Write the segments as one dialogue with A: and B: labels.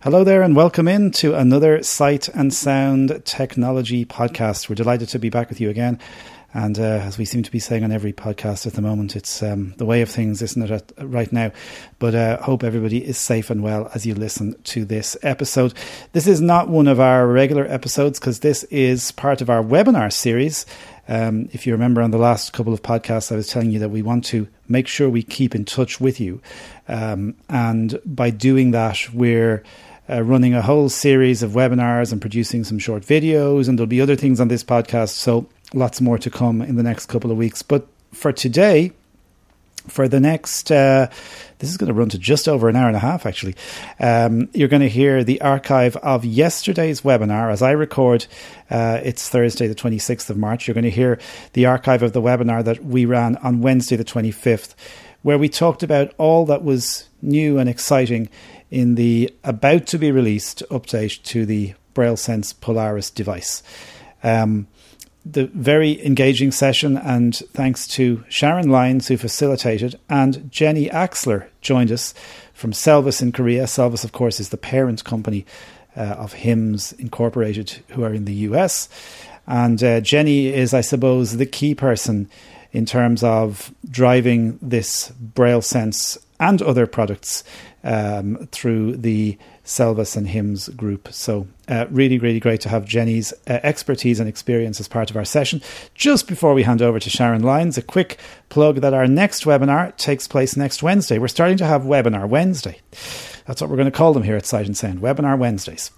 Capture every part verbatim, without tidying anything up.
A: Hello there and welcome in to another Sight and Sound Technology podcast. We're delighted to be back with you again. And uh, as we seem to be saying on every podcast at the moment, it's um, the way of things, isn't it, at, right now? But I uh, hope everybody is safe and well as you listen to this episode. This is not one of our regular episodes because this is part of our webinar series. Um, if you remember on the last couple of podcasts, I was telling you that we want to make sure we keep in touch with you. Um, and by doing that, we're uh, running a whole series of webinars and producing some short videos, and there'll be other things on this podcast. So lots more to come in the next couple of weeks. But for today, for the next, uh, this is going to run to just over an hour and a half, actually. Um, you're going to hear the archive of yesterday's webinar. As I record, uh, it's Thursday, the twenty-sixth of March. You're going to hear the archive of the webinar that we ran on Wednesday, the twenty-fifth, where we talked about all that was new and exciting in the about to be released update to the BrailleSense Polaris device. Um, The very engaging session, and thanks to Sharon Lyons, who facilitated, and Jenny Axler joined us from Selvis in Korea. Selvis, of course, is the parent company uh, of HIMS Incorporated, who are in the U S. And uh, Jenny is, I suppose, the key person in terms of driving this BrailleSense and other products um, through the Selvis and HIMS group. So uh, really, really great to have Jenny's uh, expertise and experience as part of our session. Just before we hand over to Sharon Lyons, a quick plug that our next webinar takes place next Wednesday. We're starting to have Webinar Wednesday. That's what we're going to call them here at Sight and Sound, Webinar Wednesdays.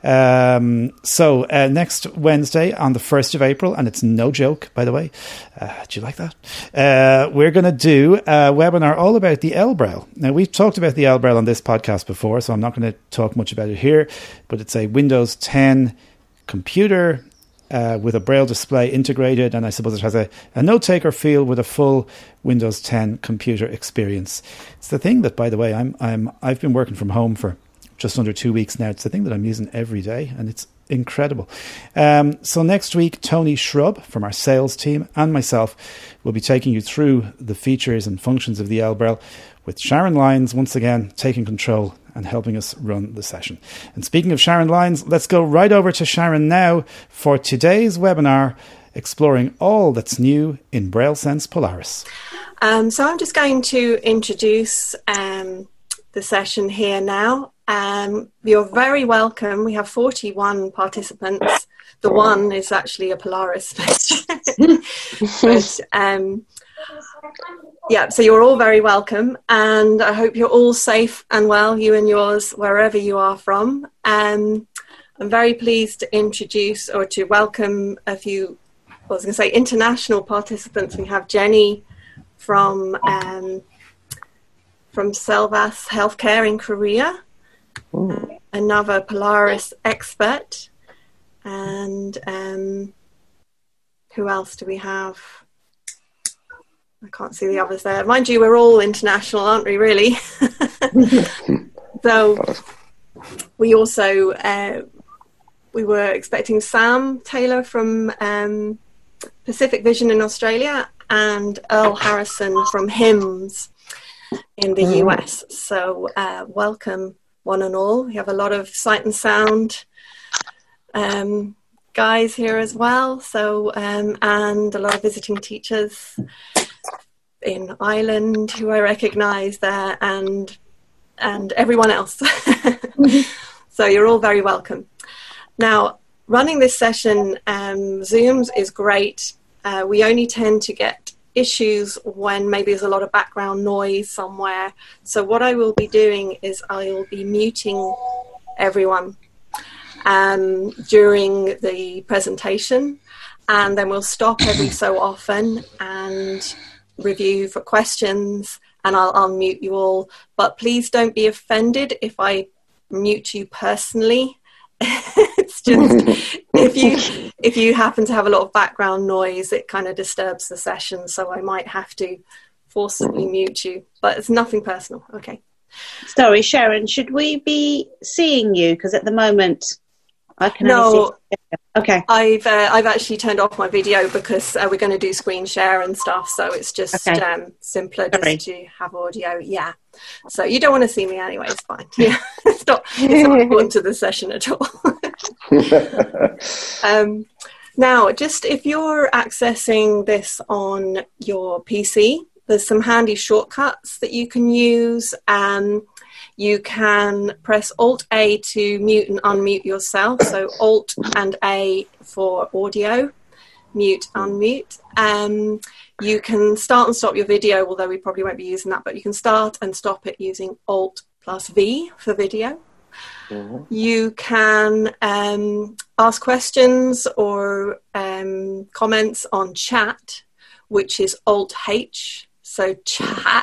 A: Um, so uh, next Wednesday on the first of April, and it's no joke, by the way. Uh, do you like that? Uh, we're going to do a webinar all about the L Braille. Now, we've talked about the L Braille on this podcast before, so I'm not going to talk much about it here, but it's a Windows ten computer Uh, with a Braille display integrated, and I suppose it has a, a note-taker feel with a full Windows ten computer experience. It's the thing that, by the way, I'm I'm I've been working from home for just under two weeks now. It's the thing that I'm using every day, and it's incredible. Um, so next week, Tony Shrub from our sales team and myself will be taking you through the features and functions of the L Braille, with Sharon Lyons once again taking control and helping us run the session. And speaking of Sharon Lyons, let's go right over to Sharon now for today's webinar, exploring all that's new in BrailleSense Polaris.
B: Um, so I'm just going to introduce um, the session here now. Um, you're very welcome. We have forty-one participants. The one is actually a Polaris. but, um, yeah, so you're all very welcome, and I hope you're all safe and well, you and yours, wherever you are from. Um, I'm very pleased to introduce or to welcome a few, I was going to say international participants. We have Jenny from um, from Selvis Healthcare in Korea, uh, another Polaris expert, and um, who else do we have? I can't see the others there. Mind you, we're all international, aren't we, really? So we also, uh, we were expecting Sam Taylor from um, Pacific Vision in Australia and Earl Harrison from HIMS in the U S. So uh, welcome one and all. We have a lot of Sight and Sound um, guys here as well. So, um, and a lot of visiting teachers in Ireland who I recognise there, and and everyone else. So you're all very welcome. Now, running this session, um, Zooms is great. Uh, we only tend to get issues when maybe there's a lot of background noise somewhere. So what I will be doing is I will be muting everyone um, during the presentation, and then we'll stop every so often and review for questions, and I'll unmute you all. But please don't be offended if I mute you personally. It's just if you if you happen to have a lot of background noise, it kind of disturbs the session, so I might have to forcibly mute you. But it's nothing personal. Okay.
C: Sorry, Sharon, should we be seeing you? Because at the moment I can
B: no.
C: only see Okay.
B: I've uh, I've actually turned off my video because uh, we're going to do screen share and stuff, so it's just
C: Okay.
B: um, simpler just
C: Sorry.
B: to have audio. Yeah. So you don't want to see me anyway. It's fine. Yeah. It's not. It's not important to the session at all. um, now, just if you're accessing this on your P C, there's some handy shortcuts that you can use. Um, You can press Alt A to mute and unmute yourself. So Alt and A for audio, mute, unmute. Um, you can start and stop your video, although we probably won't be using that, but you can start and stop it using Alt plus V for video. Mm-hmm. You can um, ask questions or um, comments on chat, which is Alt H, so chat.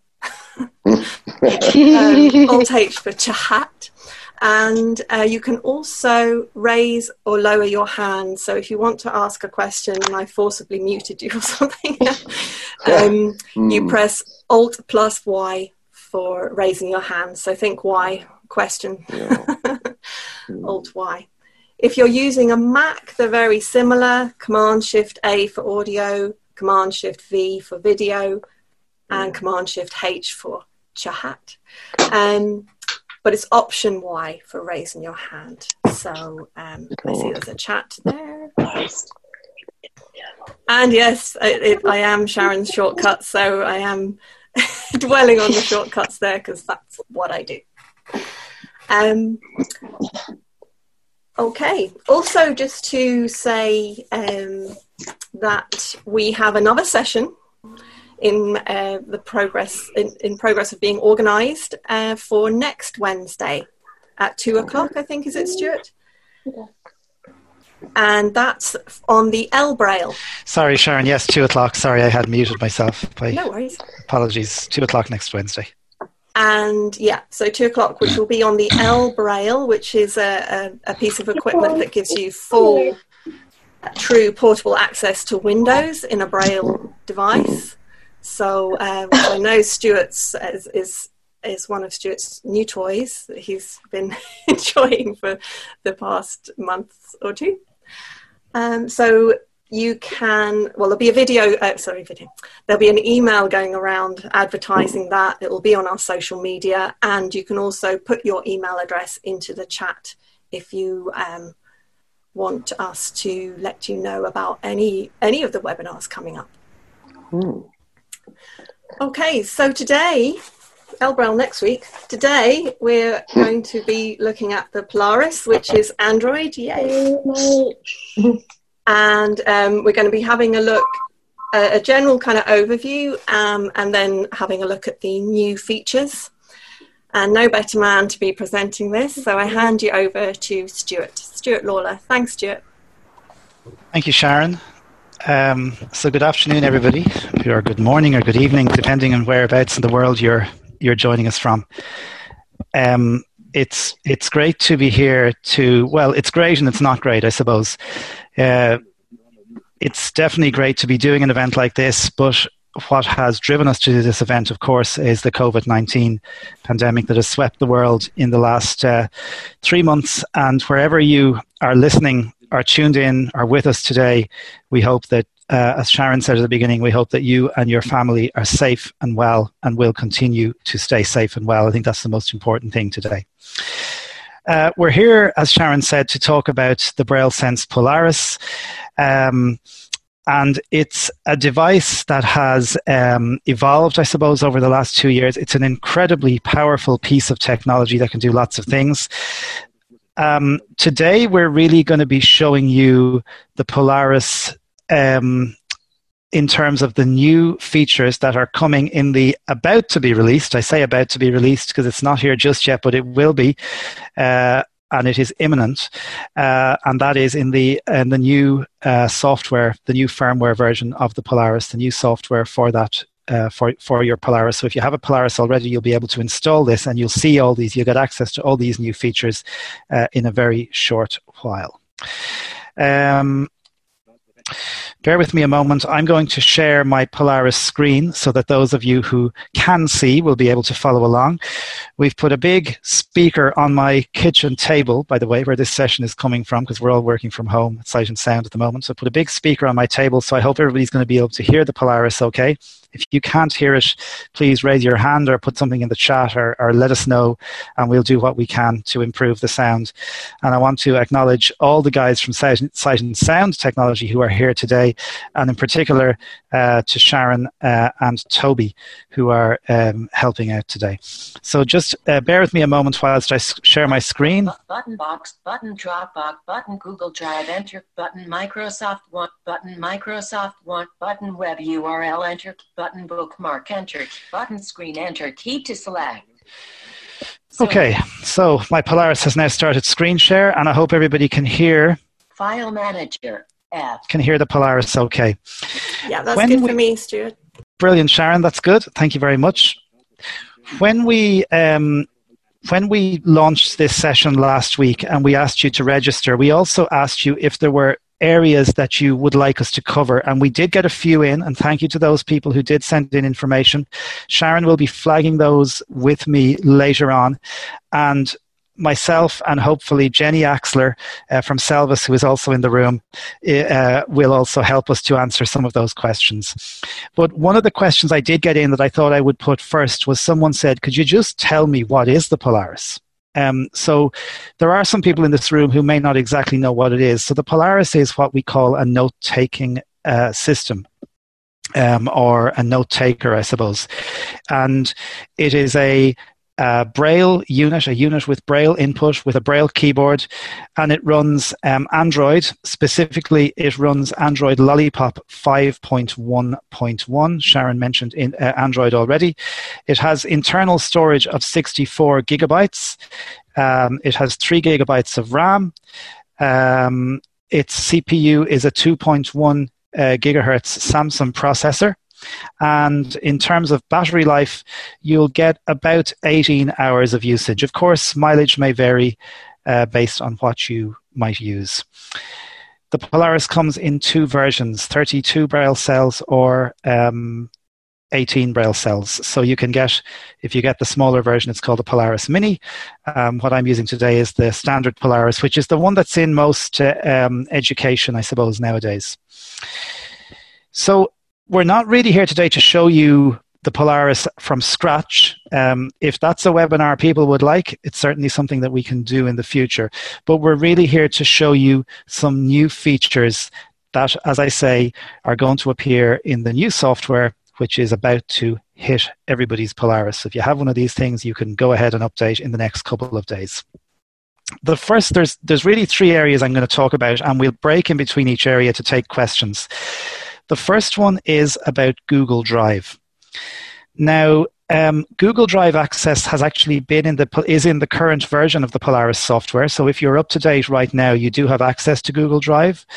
B: um, Alt H for chat, and uh, you can also raise or lower your hand. So if you want to ask a question and I forcibly muted you or something, um, mm. you press Alt plus Y for raising your hand. So think Y, question. Yeah. Alt Y. If you're using a Mac, they're very similar. Command Shift A for audio, Command Shift V for video, and Command Shift H for chat. Um, but it's Option Y for raising your hand. So um, I see there's a chat there. And yes, it, it, I am Sharon's shortcut, so I am dwelling on the shortcuts there because that's what I do. Um, okay. Also, just to say um, that we have another session in uh, the progress in, in progress of being organised uh, for next Wednesday at two o'clock. I think, is it, Stuart? Yeah. And that's on the L Braille.
A: Sorry, Sharon. Yes, two o'clock. Sorry, I had muted myself. By
B: no worries.
A: Apologies. Two o'clock next Wednesday.
B: And yeah, so two o'clock, which will be on the L Braille, which is a, a, a piece of equipment that gives you full, true portable access to Windows in a Braille device. So um, I know Stuart's is, is is one of Stuart's new toys that he's been enjoying for the past month or two. Um, so you can, well, there'll be a video, uh, sorry, video. There'll be an email going around advertising that. It'll be on our social media, and you can also put your email address into the chat if you um, want us to let you know about any any of the webinars coming up. Hmm. Okay, so today, L Braille next week. Today we're going to be looking at the Polaris, which is Android, yay! And um, we're going to be having a look, uh, a general kind of overview, um, and then having a look at the new features. And no better man to be presenting this, so I hand you over to Stuart. Stuart Lawler. Thanks, Stuart.
A: Thank you, Sharon. Um, so good afternoon, everybody, or good morning or good evening, depending on whereabouts in the world you're you're joining us from. Um, it's it's great to be here to, well, it's great and it's not great, I suppose. Uh, it's definitely great to be doing an event like this, but what has driven us to do this event, of course, is the COVID nineteen pandemic that has swept the world in the last uh, three months. And wherever you are listening, are tuned in, are with us today, we hope that, uh, as Sharon said at the beginning, we hope that you and your family are safe and well and will continue to stay safe and well. I think that's the most important thing today. Uh, we're here, as Sharon said, to talk about the BrailleSense Polaris. Um, and it's a device that has um, evolved, I suppose, over the last two years. It's an incredibly powerful piece of technology that can do lots of things. Um, today, we're really going to be showing you the Polaris um, in terms of the new features that are coming in the about to be released. I say about to be released because it's not here just yet, but it will be, uh, and it is imminent. Uh, and that is in the in the new uh, software, the new firmware version of the Polaris, the new software for that. Uh, for for your Polaris. So if you have a Polaris already, you'll be able to install this and you'll see all these, you'll get access to all these new features uh, in a very short while. Um, bear with me a moment. I'm going to share my Polaris screen so that those of you who can see will be able to follow along. We've put a big speaker on my kitchen table, by the way, where this session is coming from, because we're all working from home, Sight and Sound at the moment. So I put a big speaker on my table, so I hope everybody's going to be able to hear the Polaris okay. If you can't hear it, please raise your hand or put something in the chat, or, or let us know, and we'll do what we can to improve the sound. And I want to acknowledge all the guys from Sight and Sound Technology who are here today, and in particular uh, to Sharon uh, and Toby, who are um, helping out today. So just uh, bear with me a moment whilst I share my screen.
C: Button box, button Dropbox, button Google Drive, enter, button Microsoft Want, button Microsoft Want, button Web U R L, enter, button bookmark, enter, button screen, enter, key to select. So,
A: okay, so my Polaris has now started screen share, and I hope everybody can hear.
C: File Manager, F.
A: Can hear the Polaris okay.
B: Yeah, that's
A: when
B: good
A: we,
B: for me, Stuart.
A: Brilliant, Sharon, that's good. Thank you very much. When we um, when we launched this session last week and we asked you to register, we also asked you if there were areas that you would like us to cover, and we did get a few in, and thank you to those people who did send in information. Sharon will be flagging those with me later on, and myself and hopefully Jenny Axler uh, from Selvis, who is also in the room, uh, will also help us to answer some of those questions. But one of the questions I did get in that I thought I would put first was, someone said, could you just tell me what is the Polaris? Um, so there are some people in this room who may not exactly know what it is. So the Polaris is what we call a note-taking uh, system, um, or a note-taker, I suppose. And it is a Uh, Braille unit, a unit with Braille input, with a Braille keyboard, and it runs um, Android. Specifically, it runs Android Lollipop five point one point one. Sharon mentioned in uh, Android already. It has internal storage of sixty-four gigabytes. Um, it has three gigabytes of RAM. Um, its C P U is a two point one uh, gigahertz Samsung processor. And in terms of battery life, you'll get about eighteen hours of usage. Of course, mileage may vary uh, based on what you might use. The Polaris comes in two versions, thirty-two Braille cells or um, eighteen Braille cells. So you can get, if you get the smaller version, it's called the Polaris Mini. Um, what I'm using today is the standard Polaris, which is the one that's in most uh, um, education, I suppose, nowadays. So we're not really here today to show you the Polaris from scratch. Um, if that's a webinar people would like, it's certainly something that we can do in the future. But we're really here to show you some new features that, as I say, are going to appear in the new software, which is about to hit everybody's Polaris. So if you have one of these things, you can go ahead and update in the next couple of days. The first, there's, there's really three areas I'm going to talk about, and we'll break in between each area to take questions. The first one is about Google Drive. Now, um, Google Drive Access has actually been in the is in the current version of the Polaris software. So if you're up to date right now, you do have access to Google Drive,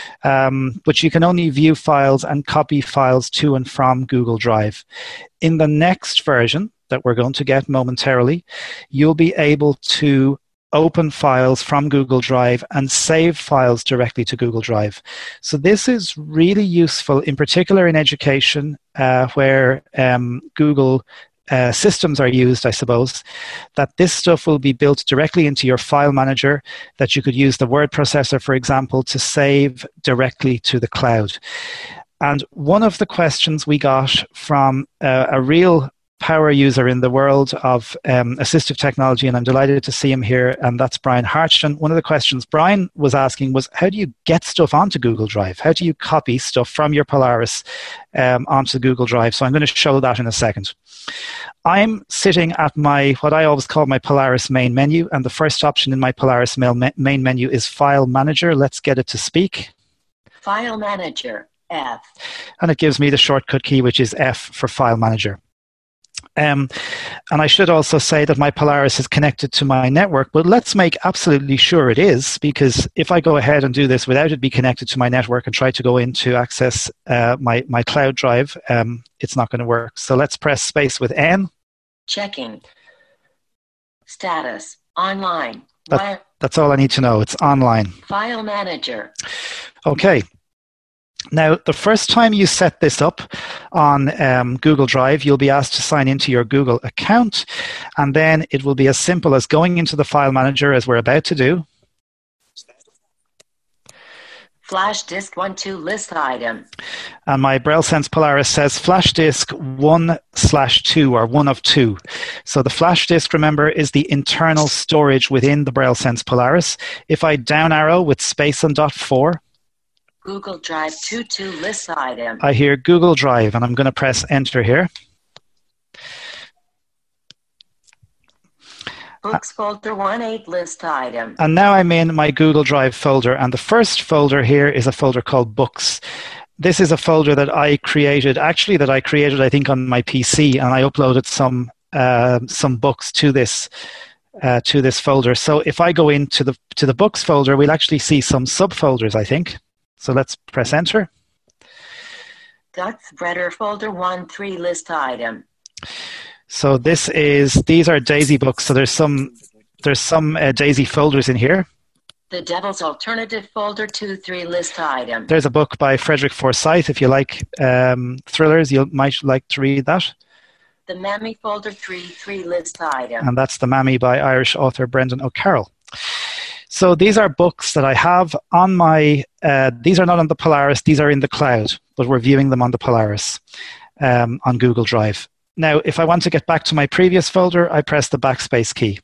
A: um, but you can only view files and copy files to and from Google Drive. In the next version that we're going to get momentarily, you'll be able to open files from Google Drive and save files directly to Google Drive. So this is really useful, in particular in education, uh, where um, Google uh, systems are used, I suppose, that this stuff will be built directly into your file manager, that you could use the word processor, for example, to save directly to the cloud. And one of the questions we got from uh, a real power user in the world of um, assistive technology, and I'm delighted to see him here, and that's Brian Harchton. One of the questions Brian was asking was, how do you get stuff onto Google Drive? How do you copy stuff from your Polaris um, onto Google Drive? So I'm going to show that in a second. I'm sitting at my, what I always call my Polaris main menu, and the first option in my Polaris main menu is File Manager. Let's get it to speak.
C: File Manager, F. And
A: it gives me the shortcut key, which is F for File Manager. Um, and I should also say that my Polaris is connected to my network, but let's make absolutely sure it is, because if I go ahead and do this without it be connected to my network and try to go in to access uh, my, my cloud drive, um, it's not going to work. So let's press space with N.
C: Checking. Status. Online.
A: That, that's all I need to know. It's online.
C: File Manager.
A: Okay. Now, the first time you set this up on um, Google Drive, you'll be asked to sign into your Google account, and then it will be as simple as going into the file manager as we're about to do.
C: Flash disk one two list item.
A: And my BrailleSense Polaris says flash disk one slash two or one of two. So the flash disk, remember, is the internal storage within the BrailleSense Polaris. If I down arrow with space and dot four,
C: Google Drive two two list item.
A: I hear Google Drive, and I'm going to press enter here.
C: Books folder one eight list item.
A: And now I'm in my Google Drive folder, and the first folder here is a folder called Books. This is a folder that I created, actually that I created, I think, on my P C, and I uploaded some uh, some books to this uh, to this folder. So if I go into the to the Books folder, we'll actually see some subfolders, I think. So let's press enter.
C: Duck spreader folder one three list item.
A: So this is, these are DAISY books. So there's some, there's some uh, DAISY folders in here.
C: The Devil's Alternative folder two three list item.
A: There's a book by Frederick Forsyth. If you like um, thrillers, you might like to read that.
C: The Mammy folder three three list item.
A: And that's The Mammy by Irish author Brendan O'Carroll. So these are books that I have on my, uh, these are not on the Polaris, these are in the cloud, but we're viewing them on the Polaris um, on Google Drive. Now, if I want to get back to my previous folder, I press the backspace key.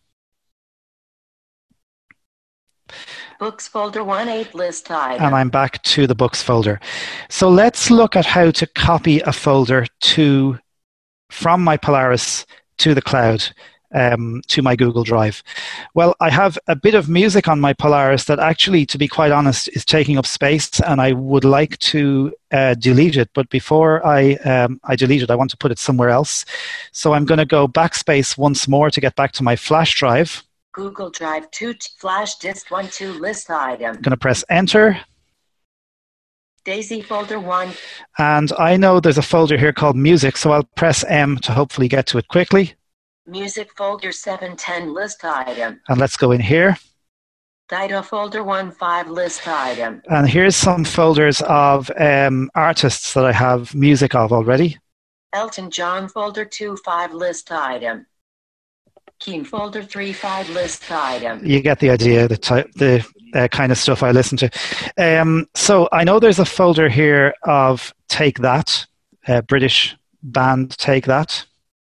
C: Books folder one eight list item.
A: And I'm back to the Books folder. So let's look at how to copy a folder to from my Polaris to the cloud, um, to my Google Drive. Well, I have a bit of music on my Polaris that actually, to be quite honest, is taking up space, and I would like to uh, delete it. But before I, um, I delete it, I want to put it somewhere else. So I'm going to go backspace once more to get back to my flash drive.
C: Google Drive two flash disk one two list item.
A: I'm going to press enter.
C: DAISY folder one.
A: And I know there's a folder here called music, so I'll press M to hopefully get to it quickly.
C: Music folder seven ten list item.
A: And let's go in here.
C: Dido folder one five list item.
A: And here's some folders of um, artists that I have music of already.
C: Elton John folder two five list item. Keen folder three five list item.
A: You get the idea, the type, the uh, kind of stuff I listen to. Um, so I know there's a folder here of Take That, uh, British band Take That.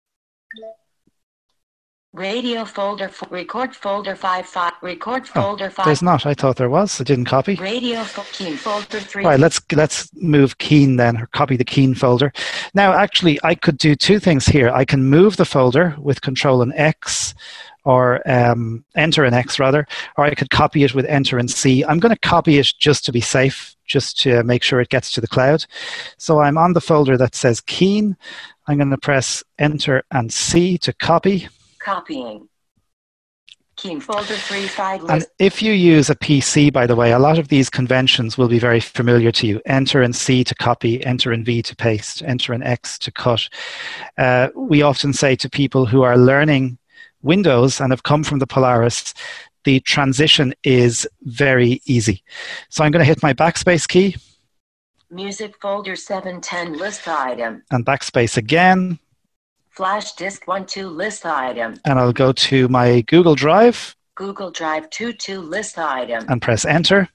C: Radio folder, record folder five five, record folder
A: oh,
C: five.
A: There's not. I thought there was. I didn't copy.
C: Radio Keen folder three.
A: Right. Let's let's move Keen then, or copy the Keen folder. Now, actually, I could do two things here. I can move the folder with Control and X, or um, Enter and X rather, or I could copy it with Enter and C. I'm going to copy it just to be safe, just to make sure it gets to the cloud. So I'm on the folder that says Keen. I'm going to press Enter and C to copy.
C: Copying. Keen folder three five list.
A: And if you use a P C, by the way, a lot of these conventions will be very familiar to you. Enter and C to copy, Enter and V to paste, Enter and X to cut. Uh, we often say to people who are learning Windows and have come from the Polaris, the transition is very easy. So I'm going to hit my backspace key.
C: Music folder seven ten list item.
A: And backspace again.
C: Flash disk one two list item.
A: And I'll go to my Google Drive.
C: Google Drive two two list item.
A: And press enter.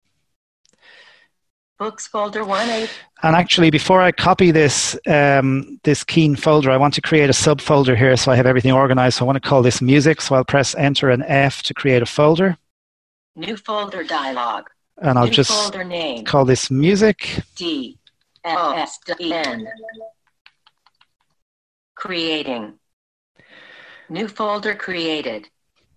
C: Books folder one eight.
A: And actually, before I copy this um, this Keen folder, I want to create a subfolder here so I have everything organized. So I want to call this music. So I'll press enter and F to create a folder.
C: New folder dialog.
A: And I'll
C: New
A: just
C: folder name.
A: Call this music.
C: D S N. Creating. New folder created.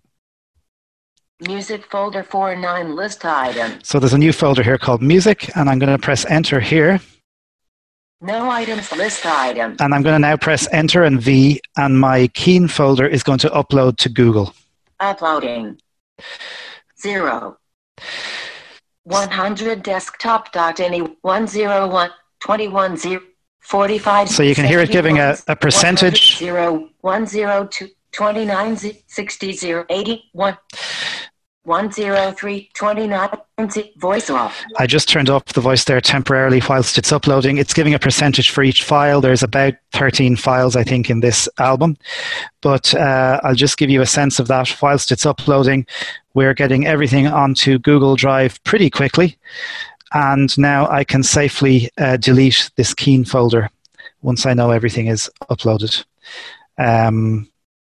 C: Music folder four nine list item.
A: So there's a new folder here called music, and I'm going to press enter here.
C: No items list item.
A: And I'm going to now press enter and V, and my Keen folder is going to upload to Google.
C: Uploading. Zero. one hundred desktop dot any one zero one twenty-one zero forty-five.
A: So you can hear it giving a, a percentage.
C: Zero one zero two twenty-nine sixty zero eighty one one zero three twenty-nine Voice off.
A: I just turned up the voice there temporarily whilst it's uploading. It's giving a percentage for each file. There's about thirteen files, I think, in this album. But uh, I'll just give you a sense of that. Whilst it's uploading, we're getting everything onto Google Drive pretty quickly. And now I can safely uh, delete this Keen folder once I know everything is uploaded. Um,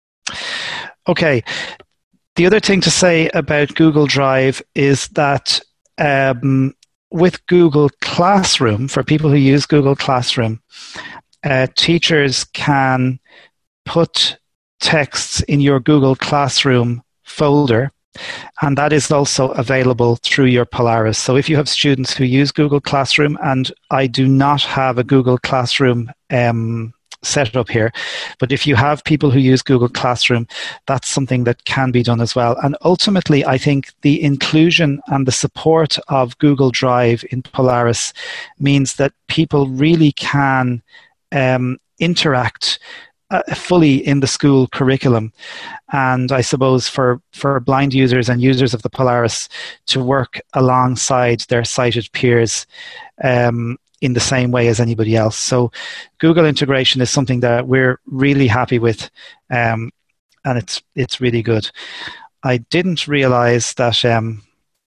A: okay. The other thing to say about Google Drive is that um, with Google Classroom, for people who use Google Classroom, uh, teachers can put texts in your Google Classroom folder, and that is also available through your Polaris. So if you have students who use Google Classroom, and I do not have a Google Classroom um, set up here, but if you have people who use Google Classroom, that's something that can be done as well. And ultimately, I think the inclusion and the support of Google Drive in Polaris means that people really can um, interact uh, fully in the school curriculum. And I suppose for, for blind users and users of the Polaris to work alongside their sighted peers um, in the same way as anybody else. So Google integration is something that we're really happy with, um, and it's it's really good. I didn't realize that um,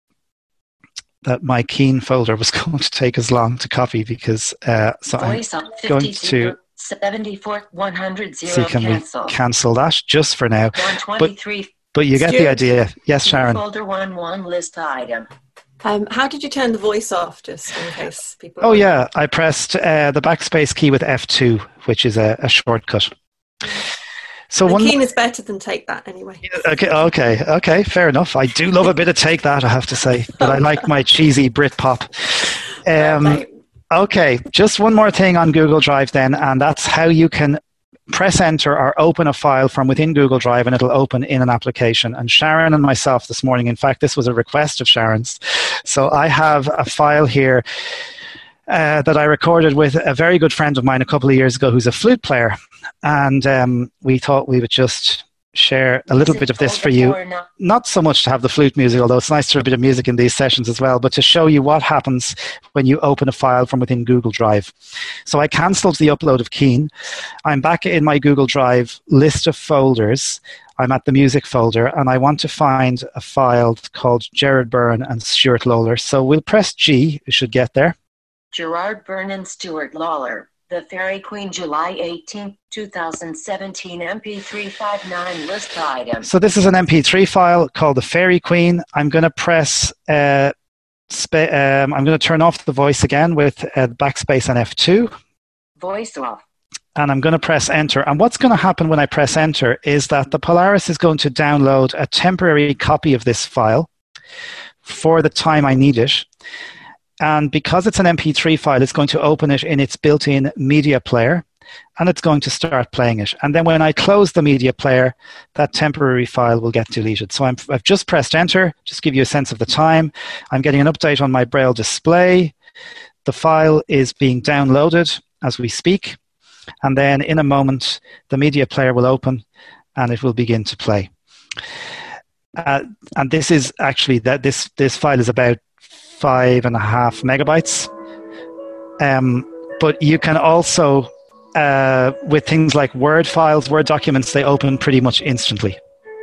A: that my Keen folder was going to take as long to copy, because uh, so
C: Voice
A: I'm
C: on
A: going to
C: seventy-four one hundred
A: see, can
C: cancel.
A: we cancel that just for now?
C: one twenty-three.
A: But, but you get
B: Stuart,
A: the idea. Yes, Sharon.
C: Folder one one list item.
B: Um, how did you turn the voice off, just in case people...
A: Oh, yeah. I pressed uh, the backspace key with F two, which is a, a shortcut. So
B: and
A: one
B: Keen is better than Take That, anyway.
A: Okay, okay, okay, fair enough. I do love a bit of Take That, I have to say. But I like my cheesy Britpop. Um,
B: okay.
A: okay, just one more thing on Google Drive then, and that's how you can press enter or open a file from within Google Drive, and it'll open in an application. And Sharon and myself this morning, in fact, this was a request of Sharon's. So I have a file here uh, that I recorded with a very good friend of mine a couple of years ago who's a flute player. And um, we thought we would just share a little bit of this for you. Not so much to have the flute music, although it's nice to have a bit of music in these sessions as well, but to show you what happens when you open a file from within Google Drive. So I cancelled the upload of Keen. I'm back in my Google Drive list of folders. I'm at the music folder, and I want to find a file called Gerard Byrne and Stuart Lawler. So we'll press G. We should get there.
C: Gerard Byrne and Stuart Lawler. The Fairy Queen, July eighteenth, twenty seventeen, M P three fifty-nine list item.
A: So this is an M P three file called The Fairy Queen. I'm going to press, uh, spa- um, I'm going to turn off the voice again with uh, backspace and F two.
C: Voice off.
A: And I'm going to press enter. And what's going to happen when I press enter is that the Polaris is going to download a temporary copy of this file for the time I need it. And because it's an M P three file, it's going to open it in its built-in media player, and it's going to start playing it. And then when I close the media player, that temporary file will get deleted. So I'm, I've just pressed enter, just give you a sense of the time. I'm getting an update on my Braille display. The file is being downloaded as we speak. And then in a moment, the media player will open and it will begin to play. Uh, and this is actually, that this, this file is about five and a half megabytes. Um, but you can also, uh, with things like Word files, Word documents, they open pretty much instantly.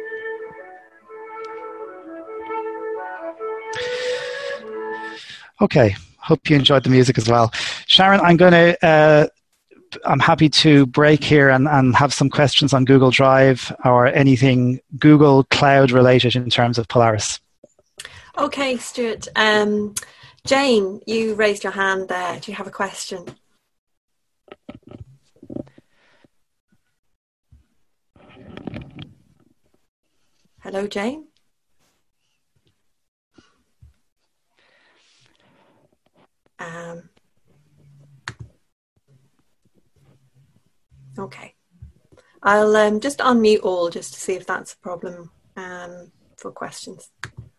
A: Okay, hope you enjoyed the music as well. Sharon, I'm going to, uh, I'm happy to break here and, and have some questions on Google Drive or anything Google Cloud related in terms of Polaris.
B: Okay, Stuart. Um, Jane, you raised your hand there. Do you have a question? Hello, Jane. Um, okay. I'll um, just unmute all just to see if that's a problem um, for questions.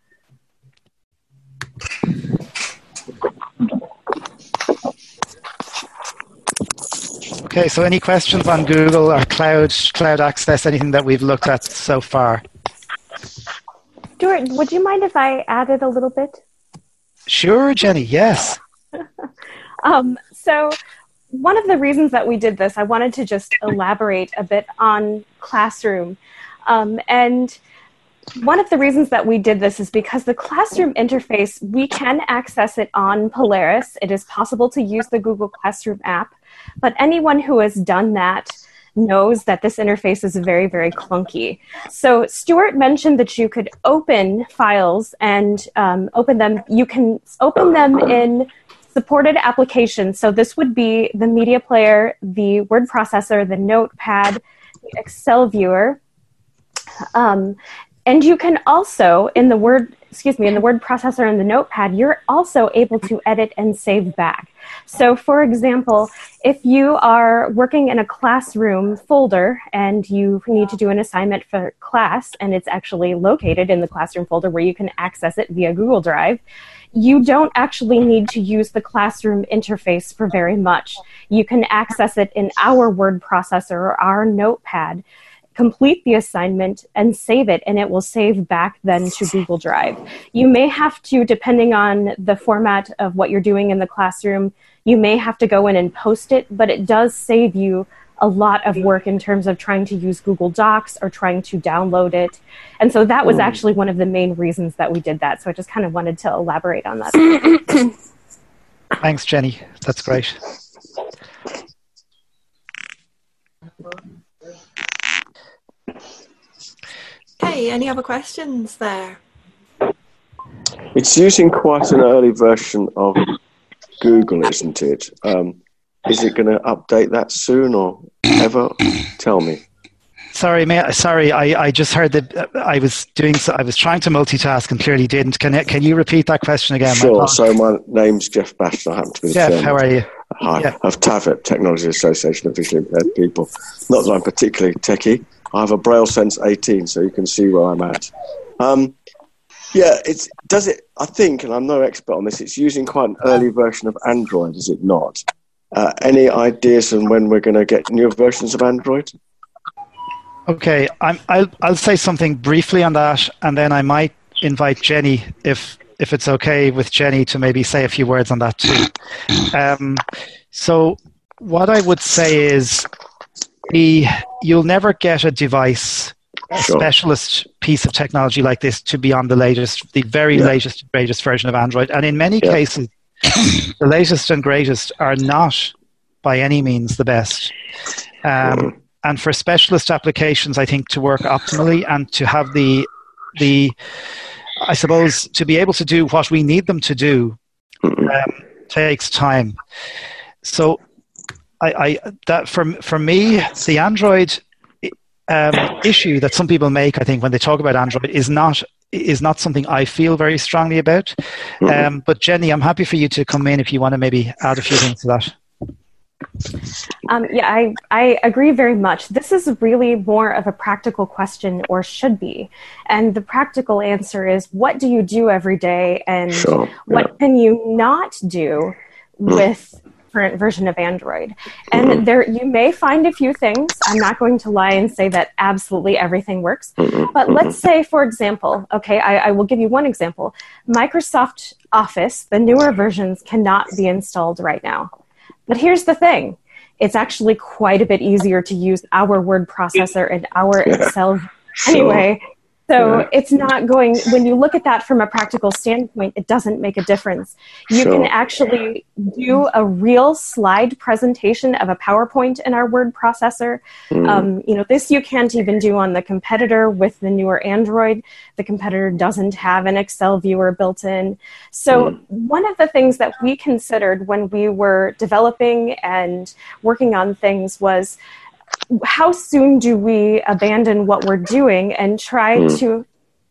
A: Okay, so any questions on Google or cloud, cloud access, anything that we've looked at so far?
D: Stuart, would you mind if I added a little bit?
A: Sure, Jenny, yes.
D: um, so one of the reasons that we did this, I wanted to just elaborate a bit on Classroom. Um, and one of the reasons that we did this is because the Classroom interface, we can access it on Polaris. It is possible to use the Google Classroom app, but anyone who has done that knows that this interface is very, very clunky. So Stuart mentioned that you could open files and um, open them. You can open them in supported applications. So this would be the media player, the word processor, the notepad, the Excel viewer. Um, and you can also, in the word, excuse me, in the word processor and the notepad, you're also able to edit and save back. So for example, if you are working in a classroom folder and you need to do an assignment for class, and it's actually located in the classroom folder where you can access it via Google Drive, you don't actually need to use the Classroom interface for very much. You can access it in our word processor or our notepad, complete the assignment, and save it, and it will save back then to Google Drive. You may have to, depending on the format of what you're doing in the classroom, you may have to go in and post it, but it does save you a lot of work in terms of trying to use Google Docs or trying to download it. And so that was actually one of the main reasons that we did that. So I just kind of wanted to elaborate on that.
A: Thanks, Jenny. That's great.
B: Okay, any other questions there?
E: It's using quite an early version of Google, isn't it? Um, is it going to update that soon or ever? Tell me.
A: Sorry, may I, sorry. I, I just heard that uh, I was doing. So, I was trying to multitask and clearly didn't. Can I, Can you repeat that question again?
E: Sure. So my name's Jeff Baston. I happen to be the
A: Jeff,
E: chairman.
A: how are you?
E: Hi,
A: yeah.
E: of TAVIP, Technology Association of Visually Impaired People. Not that I'm particularly techie. I have a Braille Sense eighteen, so you can see where I'm at. Um, yeah, it's does it. I think, and I'm no expert on this. It's using quite an early version of Android, is it not? Uh, any ideas on when we're going to get newer versions of Android?
A: Okay, I'm, I'll I'll say something briefly on that, and then I might invite Jenny, if if it's okay with Jenny, to maybe say a few words on that too. Um, so what I would say is, the you'll never get a device, a sure. specialist piece of technology like this to be on the latest, the very yeah. latest, greatest version of Android, and in many yeah. cases, the latest and greatest are not by any means the best. Um, mm. And for specialist applications, I think to work optimally and to have the, the, I suppose, to be able to do what we need them to do um, takes time. So I, I that for, for me, the Android um, issue that some people make, I think, when they talk about Android is not is not something I feel very strongly about. Um, but Jenny, I'm happy for you to come in if you want to maybe add a few things to that.
D: Um, yeah, I, I agree very much. This is really more of a practical question, or should be. And the practical answer is, what do you do every day, and sure, yeah. what can you not do with current version of Android? And there, you may find a few things. I'm not going to lie and say that absolutely everything works. But let's say, for example, okay, I, I will give you one example. Microsoft Office, the newer versions cannot be installed right now. But here's the thing. It's actually quite a bit easier to use our word processor and our yeah, Excel anyway. Sure. So yeah. it's not going, when you look at that from a practical standpoint, it doesn't make a difference. You sure. can actually do a real slide presentation of a PowerPoint in our word processor. Mm. Um, you know, this you can't even do on the competitor with the newer Android. The competitor doesn't have an Excel viewer built in. So mm. one of the things that we considered when we were developing and working on things was, how soon do we abandon what we're doing and try mm. to,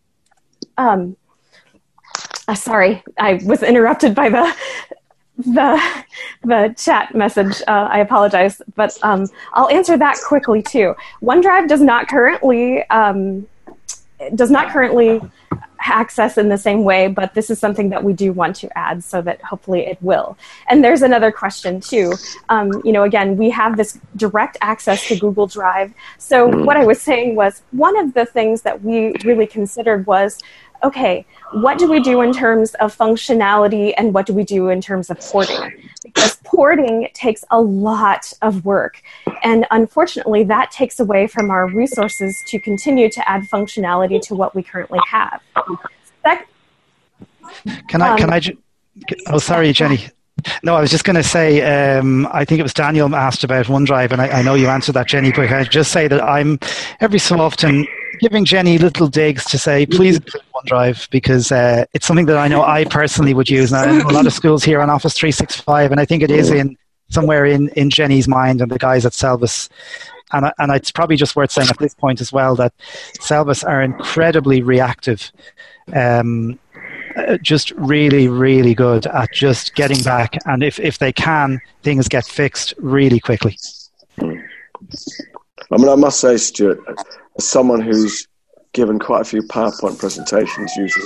D: um, uh, sorry, I was interrupted by the, the, the chat message. Uh, I apologize, but um, I'll answer that quickly too. OneDrive does not currently, um, does not currently access in the same way, but this is something that we do want to add so that hopefully it will. And there's another question too. Um, you know, again, we have this direct access to Google Drive. So what I was saying was, one of the things that we really considered was, okay, what do we do in terms of functionality and what do we do in terms of porting? Because porting takes a lot of work. And unfortunately, that takes away from our resources to continue to add functionality to what we currently have. That,
A: can I,
D: um,
A: can I, ju- oh, sorry, Jenny. No, I was just going to say, um, I think it was Daniel asked about OneDrive, and I, I know you answered that, Jenny, but can I just say that I'm every so often giving Jenny little digs to say, please include OneDrive, because uh, it's something that I know I personally would use. And I know a lot of schools here on Office three sixty-five, and I think it is in somewhere in, in Jenny's mind and the guys at Selvus. And, I, and it's probably just worth saying at this point as well that Selvus are incredibly reactive. Um, just really, really good at just getting back. And if, if they can, things get fixed really quickly.
E: I mean, I must say, Stuart, as someone who's given quite a few PowerPoint presentations using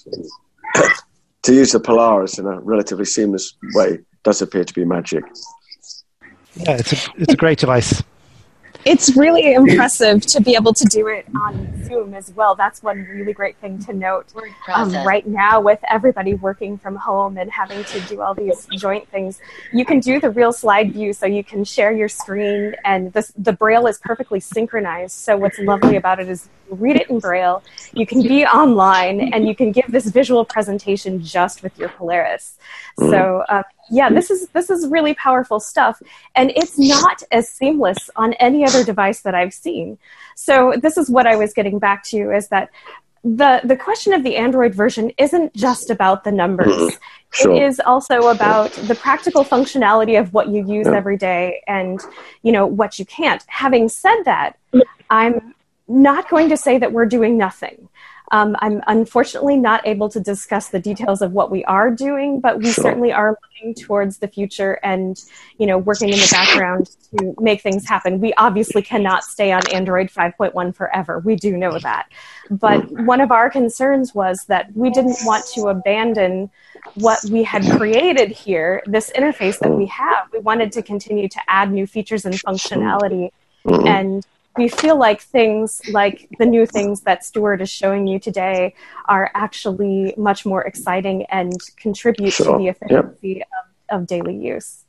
E: to use the Polaris in a relatively seamless way does appear to be magic.
A: Yeah, it's a, it's a great device.
D: It's really impressive to be able to do it on Zoom as well. That's one really great thing to note. Um, right now, with everybody working from home and having to do all these joint things, you can do the real slide view, so you can share your screen, and the, the Braille is perfectly synchronized. So what's lovely about it is you read it in Braille, you can be online, and you can give this visual presentation just with your Polaris. So uh, yeah, this is this is really powerful stuff, and it's not as seamless on any other device that I've seen. So this is what I was getting back to, is that the the question of the Android version isn't just about the numbers. Sure. It is also about the practical functionality of what you use yeah. every day, and you know what you can't. Having said that, I'm not going to say that we're doing nothing. Um, I'm unfortunately not able to discuss the details of what we are doing, but we sure. certainly are looking towards the future and, you know, working in the background to make things happen. We obviously cannot stay on Android five point one forever. We do know that. But one of our concerns was that we didn't want to abandon what we had created here, this interface that we have. We wanted to continue to add new features and functionality, and we feel like things like the new things that Stuart is showing you today are actually much more exciting and contribute sure. to the efficiency yep. of, of daily use.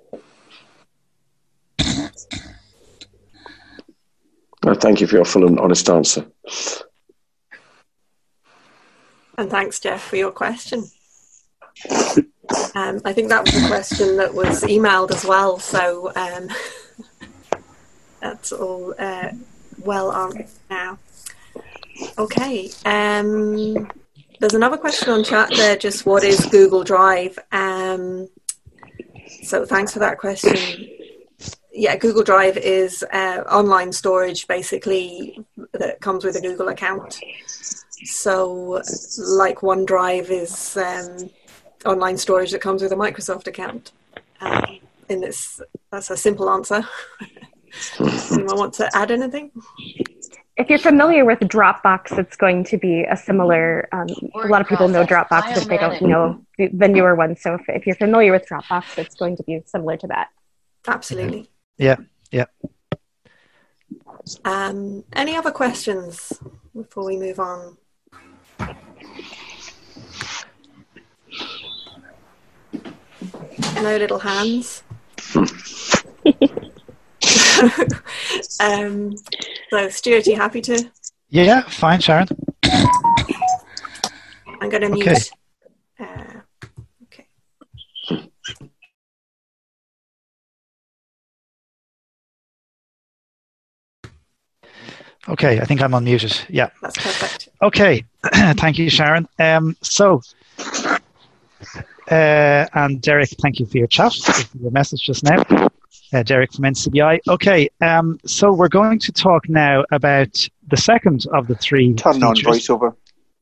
E: Well, thank you for your full and honest answer.
B: And thanks, Jeff, for your question. Um, I think that was a question that was emailed as well, so... Um, That's all uh, well on now. Okay. Um, there's another question on chat there, just what is Google Drive? Um, so thanks for that question. Yeah, Google Drive is uh, online storage, basically, that comes with a Google account. So like OneDrive is um, online storage that comes with a Microsoft account. Um, in this, that's a simple answer. Anyone want to add anything?
D: If you're familiar with Dropbox, it's going to be a similar, um, a lot of people know Dropbox if they don't know the, the newer one. So if, if you're familiar with Dropbox, it's going to be similar to that.
B: Absolutely.
A: Yeah, yeah.
B: Um, any other questions before we move on? No little hands. um, so, Stuart, are you happy to?
A: Yeah, fine, Sharon.
B: I'm going to mute.
A: Okay.
B: Uh, okay.
A: Okay, I think I'm unmuted. Yeah.
B: That's perfect.
A: Okay, thank you, Sharon. Um, so, uh, and Derek, thank you for your chat, for your message just now. Uh, Derek from N C B I. Okay, um, so we're going to talk now about the second of the three
F: Turn on voiceover.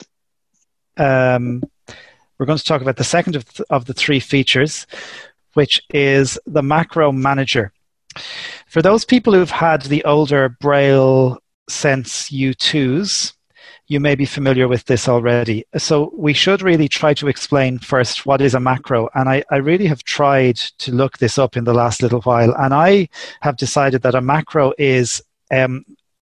A: Um, we're going to talk about the second of, th- of the three features, which is the Macro Manager. For those people who've had the older Braille Sense U twos, you may be familiar with this already. So we should really try to explain first what is a macro. And I, I really have tried to look this up in the last little while. And I have decided that a macro is um,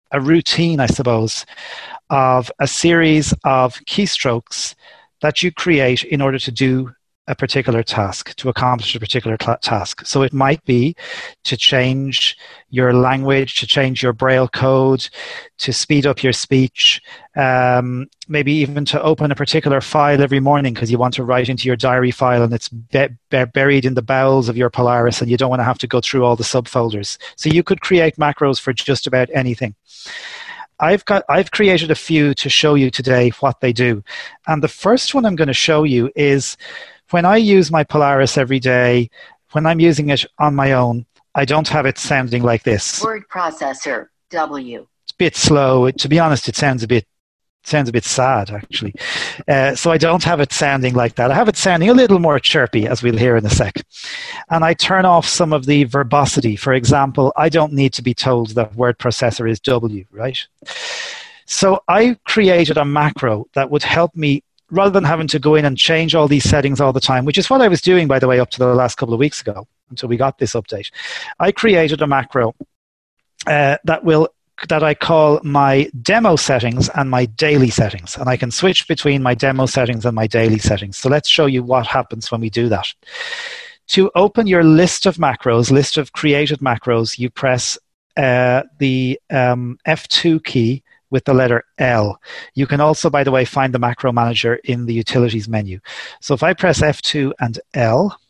A: a routine, I suppose, of a series of keystrokes that you create in order to do a particular task, to accomplish a particular cl- task. So it might be to change your language, to change your Braille code, to speed up your speech, um, maybe even to open a particular file every morning because you want to write into your diary file and it's be- be- buried in the bowels of your Polaris and you don't want to have to go through all the subfolders. So you could create macros for just about anything. I've got I've created a few to show you today what they do. And the first one I'm going to show you is when I use my Polaris every day, when I'm using it on my own, I don't have it sounding like this.
C: Word processor, W.
A: It's a bit slow. To be honest, it sounds a bit sounds a bit sad, actually. Uh, so I don't have it sounding like that. I have it sounding a little more chirpy, as we'll hear in a sec. And I turn off some of the verbosity. For example, I don't need to be told that word processor is W, right? So I created a macro that would help me, rather than having to go in and change all these settings all the time, which is what I was doing, by the way, up to the last couple of weeks ago, until we got this update. I created a macro uh, that will that I call my demo settings and my daily settings. And I can switch between my demo settings and my daily settings. So let's show you what happens when we do that. To open your list of macros, list of created macros, you press uh, the um, F two key with the letter L. You can also, by the way, find the macro manager in the utilities menu. So if I press F two and L.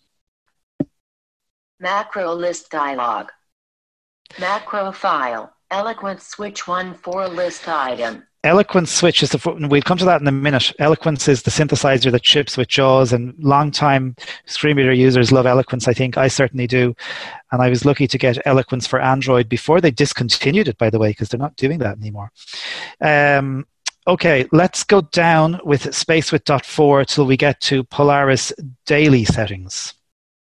C: Macro list dialog. Macro file. Eloquence switch one for list item.
A: Eloquence switch is the, we'll come to that in a minute. Eloquence is the synthesizer that ships with JAWS, and long-time screen reader users love Eloquence, I think. I certainly do. And I was lucky to get Eloquence for Android before they discontinued it, by the way, because they're not doing that anymore. Um, okay, let's go down with space with dot four till we get to Polaris daily settings.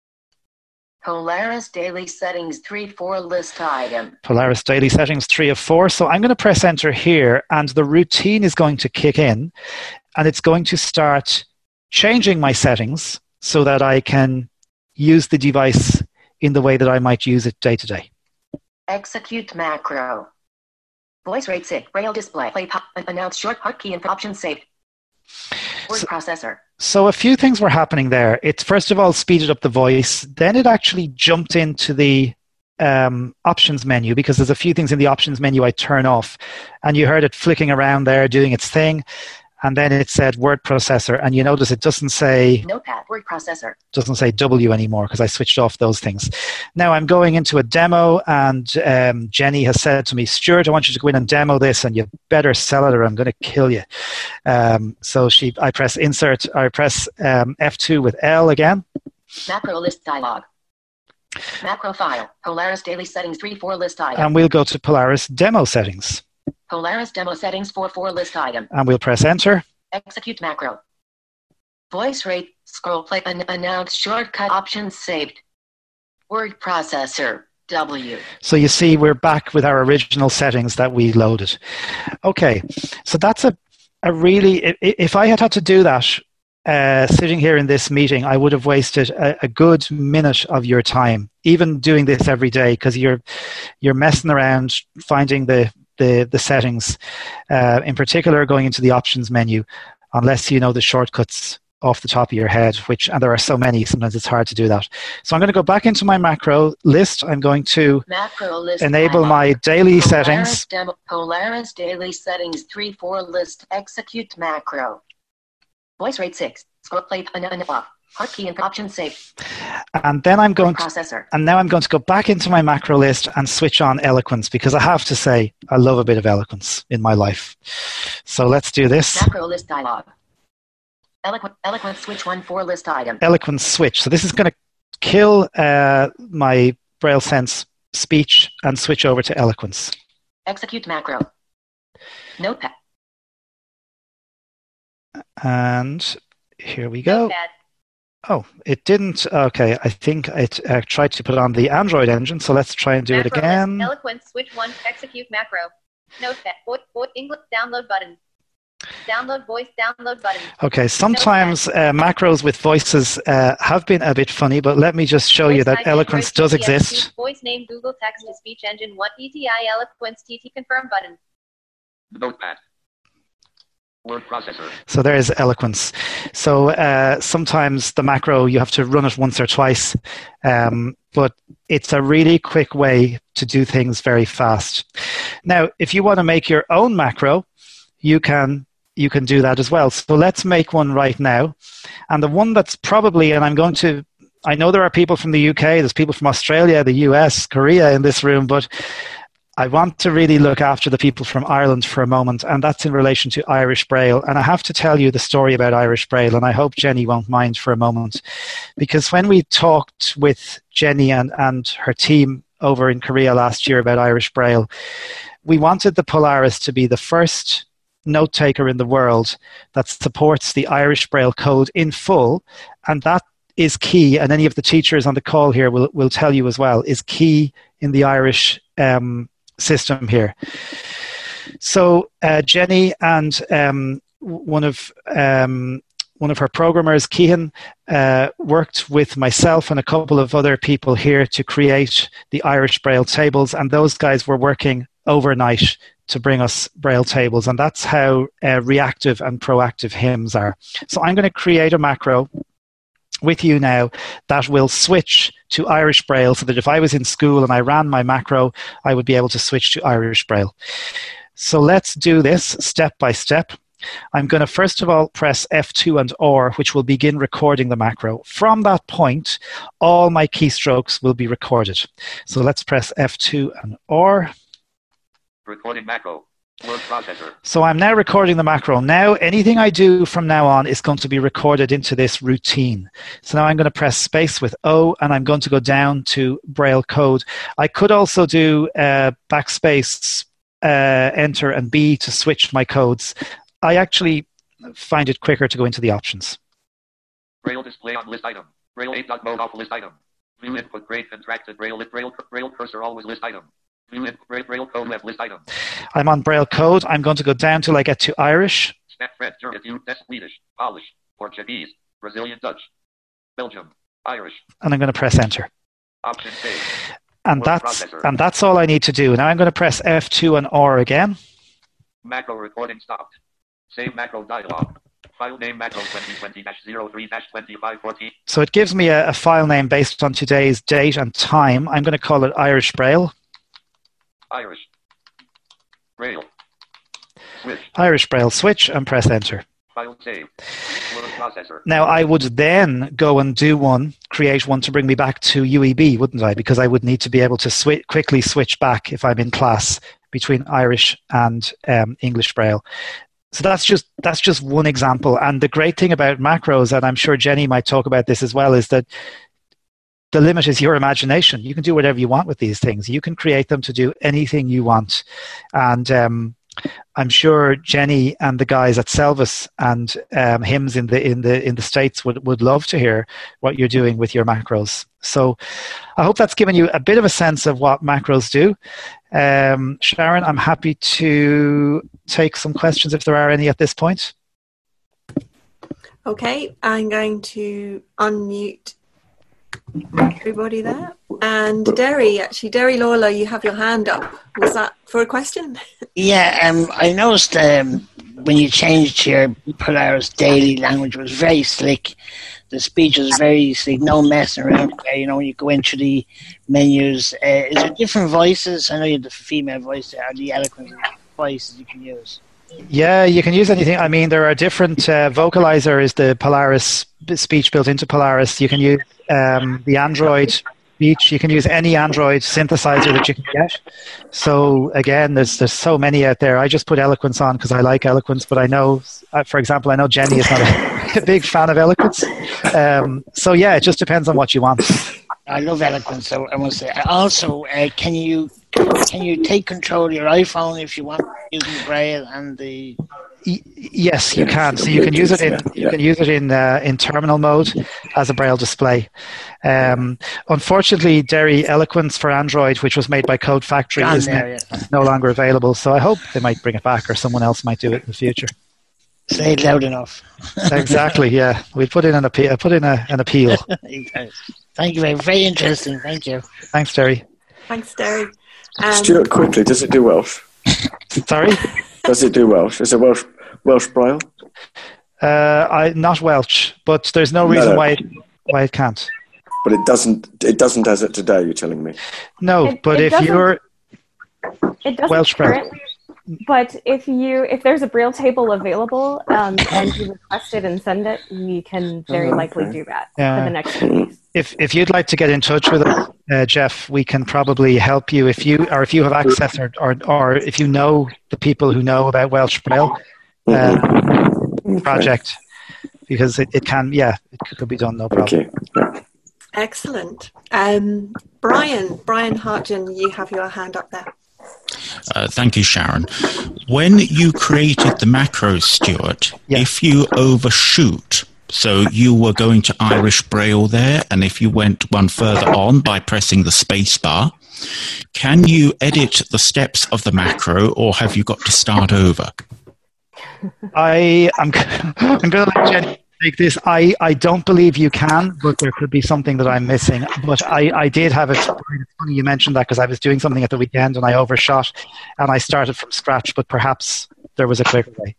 C: Polaris daily settings three four list item.
A: Polaris daily settings three of four. So I'm going to press enter here and the routine is going to kick in and it's going to start changing my settings so that I can use the device in the way that I might use it day to day.
C: Execute macro. Voice rate six. Braille display. Play pop. Announce short hotkey and option saved. Word so, processor.
A: So a few things were happening there. It first of all speeded up the voice. Then it actually jumped into the um, options menu because there's a few things in the options menu I turn off. And you heard it flicking around there doing its thing. And then it said word processor. And you notice it doesn't say
C: Notepad word processor.
A: Doesn't say W anymore because I switched off those things. Now I'm going into a demo and um, Jenny has said to me, Stuart, I want you to go in and demo this and you better sell it or I'm going to kill you. Um, so she, I press insert, I press um, F two with L again.
C: Macro list dialog. Macro file. Polaris daily settings three four list item.
A: And we'll go to Polaris demo settings.
C: Polaris demo settings four four list item.
A: And we'll press enter.
C: Execute macro. Voice rate, scroll play, an- announce shortcut options saved. Word processor, W.
A: So you see we're back with our original settings that we loaded. Okay, so that's a, a really, if I had had to do that uh, sitting here in this meeting, I would have wasted a, a good minute of your time, even doing this every day, because you're you're messing around finding the the, the settings, uh, in particular going into the options menu, unless you know the shortcuts off the top of your head, which, and there are so many, sometimes it's hard to do that. So I'm going to go back into my macro list. I'm going to
C: macro list
A: enable
C: dialog.
A: my daily
C: Polaris
A: settings.
C: Demo, Polaris daily settings three four list, execute macro. Voice rate six, scroll play, an, an, off. Hotkey and option save.
A: And then I'm going to,
C: processor.
A: and now I'm going to go back into my macro list and switch on Eloquence because I have to say I love a bit of Eloquence in my life. So let's do this.
C: Macro list dialog. Eloquent, Eloquent switch one four list item.
A: Eloquence switch. So this is going to kill uh, my Braille Sense speech and switch over to Eloquence.
C: Execute macro. Notepad.
A: And here we go.
C: Notepad.
A: Oh, it didn't. Okay, I think it uh, tried to put on the Android engine, so let's try and do
F: macro
A: it again.
F: List, Eloquence, switch one, execute macro. Notepad, voice, voice, English, download button. Download voice, download button.
A: Okay, sometimes uh, macros with voices uh, have been a bit funny, but let me just show
F: voice
A: you that Eloquence does exist.
F: Voice name, Google text to speech engine, one E T I Eloquence T T confirm button.
G: Notepad. Word processor.
A: So there's Eloquence. So uh, sometimes the macro, you have to run it once or twice, um, but it's a really quick way to do things very fast. Now, if you want to make your own macro, you can you can do that as well. So let's make one right now. And the one that's probably, and I'm going to, I know there are people from the U K, there's people from Australia, the U S, Korea in this room, but I want to really look after the people from Ireland for a moment, and that's in relation to Irish Braille. And I have to tell you the story about Irish Braille, and I hope Jenny won't mind for a moment. Because when we talked with Jenny and, and her team over in Korea last year about Irish Braille, we wanted the Polaris to be the first note taker in the world that supports the Irish Braille code in full, and that is key, and any of the teachers on the call here will, will tell you as well, is key in the Irish um, system here. So uh, Jenny and um, one of um, one of her programmers, Keehan, uh, worked with myself and a couple of other people here to create the Irish Braille tables, and those guys were working overnight to bring us Braille tables, and that's how uh, reactive and proactive hymns are. So I'm going to create a macro with you now that will switch to Irish Braille, so that if I was in school and I ran my macro, I would be able to switch to Irish Braille. So let's do this step by step. I'm going to first of all press F two and R, which will begin recording the macro. From that point, all my keystrokes will be recorded. So let's press F two and R.
G: Recording macro. Word processor.
A: So I'm now recording the macro. Now anything I do from now on is going to be recorded into this routine. So now I'm going to press space with O, and I'm going to go down to Braille code. I could also do uh, backspace, uh, enter, and B to switch my codes. I actually find it quicker to go into the options.
G: Braille display on list item. Braille eight mode off list item. View input grade contracted Braille Braille Braille cursor always list item. View input Braille code web list item.
A: I'm on Braille code. I'm going to go down till I get to Irish.
G: Snap French, German, Swedish, Polish, Portuguese, Brazilian, Dutch, Belgium, Irish.
A: And I'm going to press enter.
G: Option save.
A: And
G: Word
A: that's
G: processor.
A: and that's all I need to do. Now I'm going to press F two and R again.
G: Macro recording stopped. Save macro dialog. File name macro twenty twenty dash zero three dash twenty-five fourteen.
A: So it gives me a, a file name based on today's date and time. I'm going to call it Irish Braille.
G: Irish. Braille. Switch.
A: Irish Braille, switch, and press enter.
G: File save. Word processor.
A: Now I would then go and do one, create one to bring me back to U E B, wouldn't I? Because I would need to be able to swi- quickly switch back if I'm in class between Irish and um, English Braille. So that's just that's just one example. And the great thing about macros, and I'm sure Jenny might talk about this as well, is that the limit is your imagination. You can do whatever you want with these things. You can create them to do anything you want. And um, I'm sure Jenny and the guys at Selvis and um, Hymns in the in the in the States would, would love to hear what you're doing with your macros. So I hope that's given you a bit of a sense of what macros do. Um, Sharon, I'm happy to take some questions if there are any at this point.
B: Okay, I'm going to unmute everybody there. And Derry, actually, Derry Lawler, you have your hand up. Was that for a question?
H: Yeah, um, I noticed um, when you changed your Polaris daily language, it was very slick. The speech was very slick, no messing around there. You know, when you go into the menus, uh, is there different voices? I know you have the female voice there. Are the eloquent voices you can use?
A: Yeah, you can use anything. I mean, there are different, uh, Vocalizer is the Polaris speech built into Polaris. You can use um, the Android speech. You can use any Android synthesizer that you can get. So again, there's there's so many out there. I just put Eloquence on because I like Eloquence, but I know, uh, for example, I know Jenny is not a, a big fan of Eloquence. Um, so yeah, it just depends on what you want.
H: I love Eloquence, so I must say. Also, uh, can you can you take control of your iPhone if you want using Braille and the?
A: Y- yes, you can. So you can use it in you can use it in uh, in terminal mode as a Braille display. Um, unfortunately, Derry Eloquence for Android, which was made by Code Factory,
H: Gone
A: is
H: there,
A: no,
H: yeah.
A: no longer available. So I hope they might bring it back, or someone else might do it in the future.
H: Say it loud enough.
A: Exactly. Yeah, we put in an appeal. Put in a, an appeal.
H: Thank you very very interesting. Thank you.
A: Thanks, Derry.
B: Thanks, Derry. Um,
E: Stuart, quickly, does it do Welsh?
A: Sorry.
E: Does it do Welsh? Is it Welsh Welsh Braille?
A: Uh, I not Welsh, but there's no reason
E: No, no.
A: why it, why it can't.
E: But it doesn't. It doesn't as it today. You're telling me.
A: No,
D: It-
A: but
D: it
A: if
D: doesn't-
A: you're
D: It doesn't
A: Welsh Braille.
D: currently, but if you if there's a Braille table available um, and you request it and send it, we can very
E: Oh,
D: likely
E: okay.
D: do that
A: Yeah.
D: for the next few weeks.
A: if if you'd like to get in touch with us, uh, Jeff, we can probably help you if you or if you have access or or, or if you know the people who know about Welsh Braille uh, project, because it, it can yeah it could be done no problem.
E: Okay. Yeah.
B: Excellent. Um, Brian, Brian Hartgen, you have your hand up there.
I: Uh, thank you, Sharon. When you created the macros, Stuart,
A: Yeah.
I: if you overshoot, so you were going to Irish Braille there, and if you went one further on by pressing the space bar, can you edit the steps of the macro, or have you got to start over?
A: I I'm I'm going to let Jenny take this. I, I don't believe you can, but there could be something that I'm missing. But I, I did have it. It's funny you mentioned that because I was doing something at the weekend and I overshot and I started from scratch. But perhaps there was a quicker way.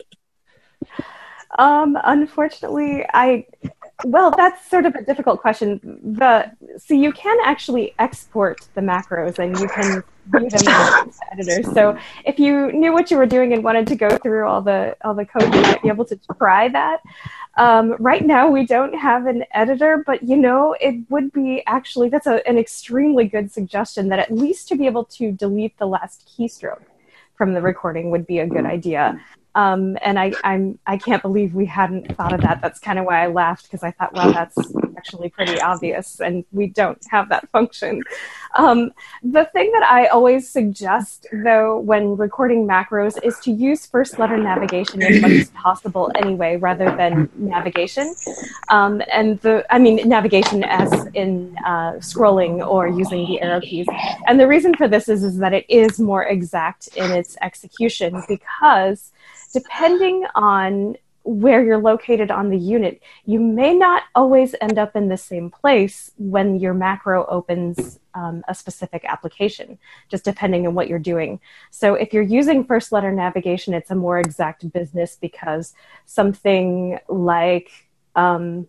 D: Um, unfortunately, I well, that's sort of a difficult question. The so you can actually export the macros and you can view them in the editor. So if you knew what you were doing and wanted to go through all the all the code, you might be able to try that. Um, right now, we don't have an editor, but you know, it would be actually that's a, an extremely good suggestion that at least to be able to delete the last keystroke from the recording would be a good idea. Um, and I, I'm, I can't believe we hadn't thought of that. That's kind of why I laughed, because I thought, well, that's actually pretty obvious, and we don't have that function. Um, the thing that I always suggest, though, when recording macros is to use first letter navigation as much as possible anyway, rather than navigation. Um, and the, I mean, navigation as in uh, scrolling or using the arrow keys. And the reason for this is, is that it is more exact in its execution, because depending on where you're located on the unit, you may not always end up in the same place when your macro opens um, a specific application, just depending on what you're doing. So if you're using first letter navigation, it's a more exact business, because something like um,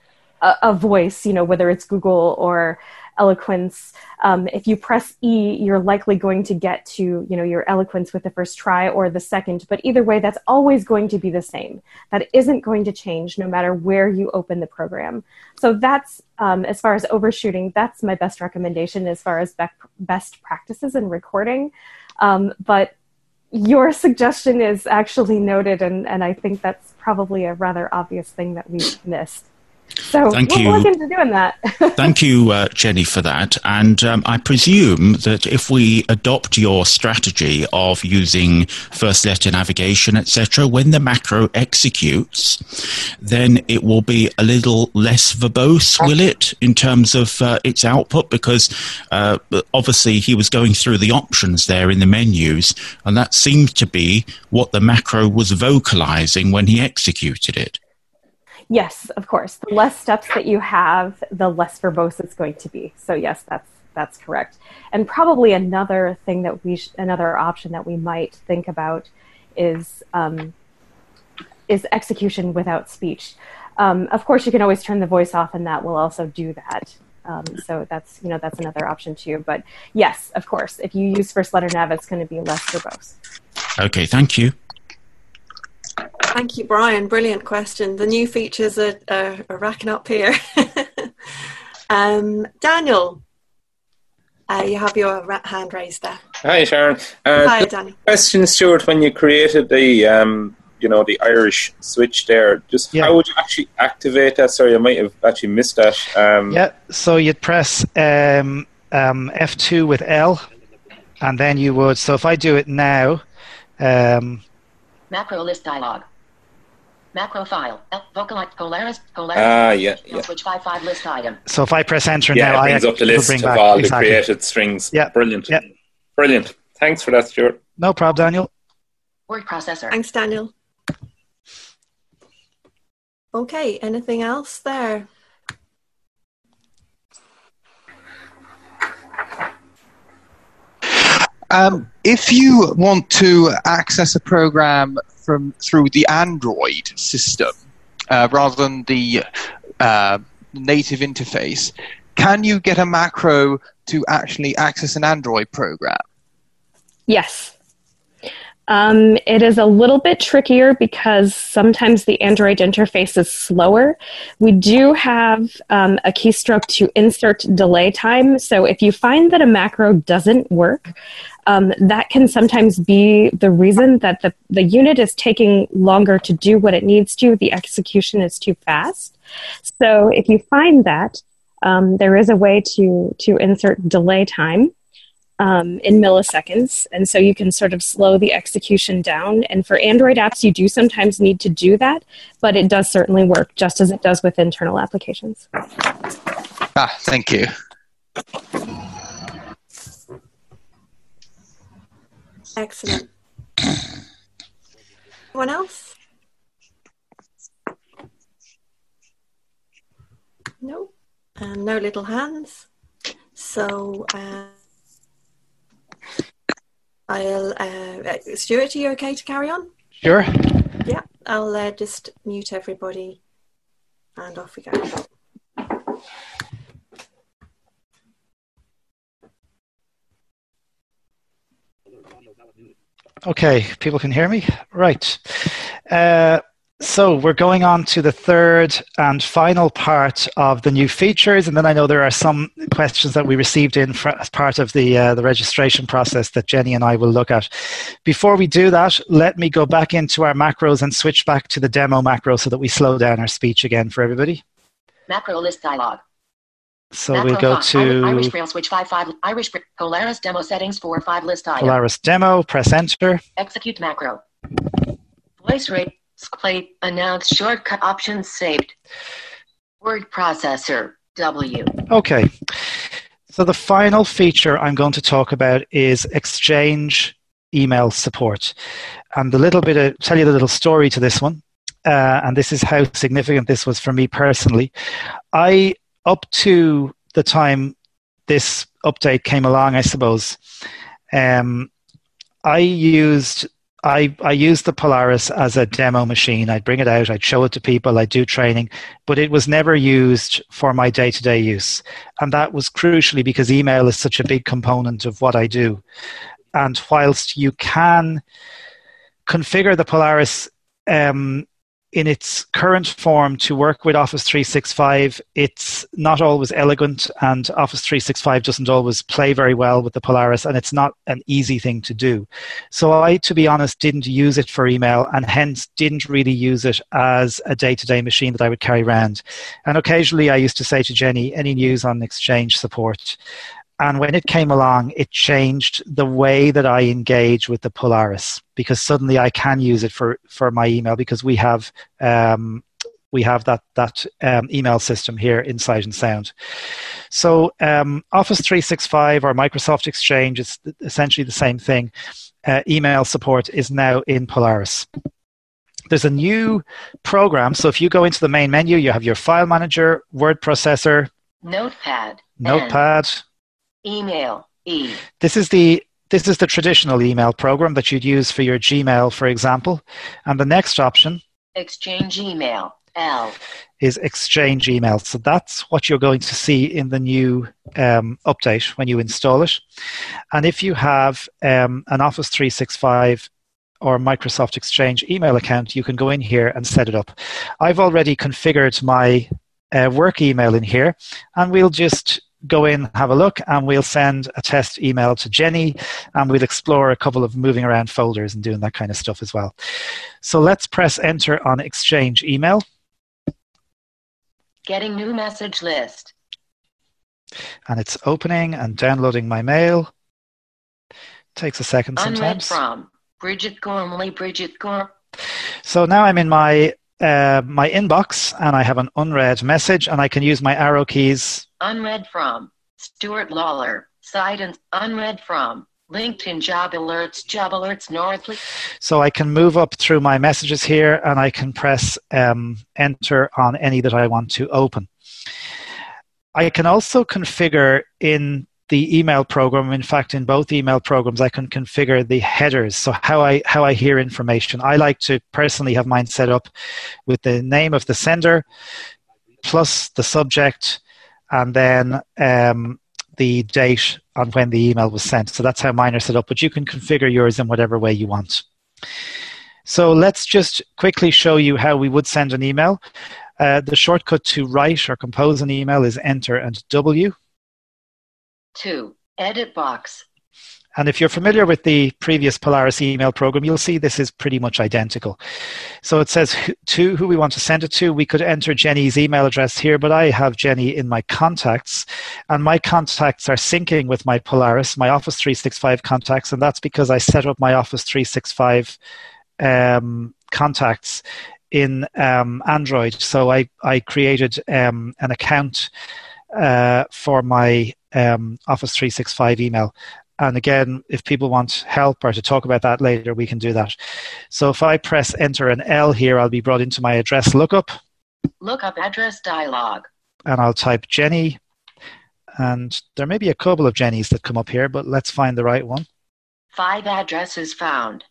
D: a, a voice, you know, whether it's Google or Eloquence, um, if you press E, you're likely going to get to, you know, your Eloquence with the first try or the second, but either way, that's always going to be the same. That isn't going to change no matter where you open the program. So that's, um, as far as overshooting, that's my best recommendation as far as bec- best practices in recording. Um, but your suggestion is actually noted, and, and I think that's probably a rather obvious thing that we've missed. So
I: Thank
D: we'll
I: you.
D: look into doing that.
I: Thank you, uh, Jenny, for that. And um, I presume that if we adopt your strategy of using first letter navigation, et cetera, when the macro executes, then it will be a little less verbose, will it, in terms of uh, its output? Because uh, obviously he was going through the options there in the menus, and that seemed to be what the macro was vocalizing when he executed it.
D: Yes, of course. The less steps that you have, the less verbose it's going to be. So yes, that's that's correct. And probably another thing that we, sh- another option that we might think about is um, is execution without speech. Um, of course, you can always turn the voice off, and that will also do that. Um, so that's you know that's another option too. But yes, of course, if you use first letter nav, it's going to be less verbose.
I: Okay, thank you.
B: Thank you, Brian. Brilliant question. The new features are, are, are racking up here. um, Daniel, uh, you have your ra- hand raised there.
J: Hi, Sharon. Uh,
B: Hi,
J: just
B: Daniel.
J: Question, Stuart. When you created the, um, you know, the Irish switch there, just
A: Yeah.
J: how would you actually activate that? Sorry, I might have actually missed that. Um,
A: Yeah, so you'd press um, um, F two with L, and then you would, so if I do it now, um,
C: Macro list dialog. Macro file. L- Vocalize Polaris. Polaris.
J: Ah, yeah, yeah.
C: Switch five five list item.
A: so if I press enter
J: Yeah,
A: now,
J: it brings
A: I
J: up the
A: it'll
J: list
A: bring
J: of
A: back,
J: all
A: exactly.
J: the created strings.
A: Yeah.
J: Brilliant.
A: Yeah.
J: Brilliant. Thanks for that, Stuart.
A: No problem, Daniel.
C: Word processor.
B: Thanks, Daniel. Okay, anything else there?
K: Um, if you want to access a program from through the Android system uh, rather than the uh, native interface, can you get a macro to actually access an Android program?
D: Yes. Um, it is a little bit trickier because sometimes the Android interface is slower. We do have um, a keystroke to insert delay time. So if you find that a macro doesn't work, um, that can sometimes be the reason that the, the unit is taking longer to do what it needs to. The execution is too fast. So if you find that, um, there is a way to, to insert delay time. Um, in milliseconds, and so you can sort of slow the execution down. And for Android apps, you do sometimes need to do that, but it does certainly work, just as it does with internal applications.
K: Ah, thank you.
B: Excellent. Anyone else? No? And no little hands. So... Uh, I'll, uh, Stuart, are you okay to carry on?
A: Sure.
B: Yeah, I'll uh, just mute everybody and off we go.
A: Okay, people can hear me? Right. Uh, so we're going on to the third and final part of the new features, and then I know there are some questions that we received in for, as part of the uh, the registration process that Jenny and I will look at. Before we do that, let me go back into our macros and switch back to the demo macro so that we slow down our speech again for everybody.
C: Macro list dialog.
A: So
C: Macro
A: we'll go
C: five,
A: to
C: Irish Braille switch five five Irish Polaris demo settings four five list item.
A: Polaris demo. Press enter.
C: Execute macro. Voice rate. Plate, announce shortcut options saved. Word processor, W.
A: Okay. So the final feature I'm going to talk about is Exchange email support. And the little bit of, tell you the little story to this one. Uh, and this is how significant this was for me personally. I, up to the time this update came along, I suppose, um, I used I, I used the Polaris as a demo machine. I'd bring it out, I'd show it to people, I'd do training, but it was never used for my day-to-day use. And that was crucially because email is such a big component of what I do. And whilst you can configure the Polaris um, in its current form to work with Office three sixty-five, it's not always elegant, and Office three sixty-five doesn't always play very well with the Polaris, and it's not an easy thing to do. So I, to be honest, didn't use it for email, and hence didn't really use it as a day-to-day machine that I would carry around. And occasionally I used to say to Jenny, any news on Exchange support? And when it came along, it changed the way that I engage with the Polaris, because suddenly I can use it for, for my email, because we have um, we have that that um, email system here in Sight and Sound. So um, Office three sixty-five or Microsoft Exchange is essentially the same thing. Uh, email support is now in Polaris. There's a new program. So if you go into the main menu, you have your file manager, word processor,
C: Notepad,
A: Notepad.
C: Email, E.
A: This is the this is the traditional email program that you'd use for your Gmail, for example. And the next option,
C: Exchange email, L,
A: is Exchange email. So that's what you're going to see in the new um, update when you install it. And if you have um, an Office three sixty-five or Microsoft Exchange email account, you can go in here and set it up. I've already configured my uh, work email in here, and we'll just go in, have a look, and we'll send a test email to Jenny, and we'll explore a couple of moving around folders and doing that kind of stuff as well. So let's press enter on Exchange email.
C: Getting new message list.
A: And it's opening and downloading my mail. Takes a second sometimes.
C: Unread from Bridget Gormley, Bridget Gorm.
A: So now I'm in my uh, my inbox, and I have an unread message, and I can use my arrow keys.
C: Unread from Stuart Lawler, Site and unread from LinkedIn job alerts, job alerts Northley.
A: So I can move up through my messages here, and I can press um, enter on any that I want to open. I can also configure in the email program. In fact, in both email programs, I can configure the headers. So how I how I hear information. I like to personally have mine set up with the name of the sender plus the subject, and then um, the date on when the email was sent. So that's how mine are set up. But you can configure yours in whatever way you want. So let's just quickly show you how we would send an email. Uh, the shortcut to write or compose an email is Enter and W.
C: Two, edit box.
A: And if you're familiar with the previous Polaris email program, you'll see this is pretty much identical. So it says to who we want to send it to. We could enter Jenny's email address here, but I have Jenny in my contacts, and my contacts are syncing with my Polaris, my Office three sixty-five contacts, and that's because I set up my Office three sixty-five um, contacts in um, Android. So I, I created um, an account uh, for my um, Office three sixty-five email. And again, if people want help or to talk about that later, we can do that. So if I press enter an L here, I'll be brought into my address lookup.
C: Lookup address dialog.
A: And I'll type Jenny. And there may be a couple of Jennys that come up here, but let's find the right one.
C: Five addresses found.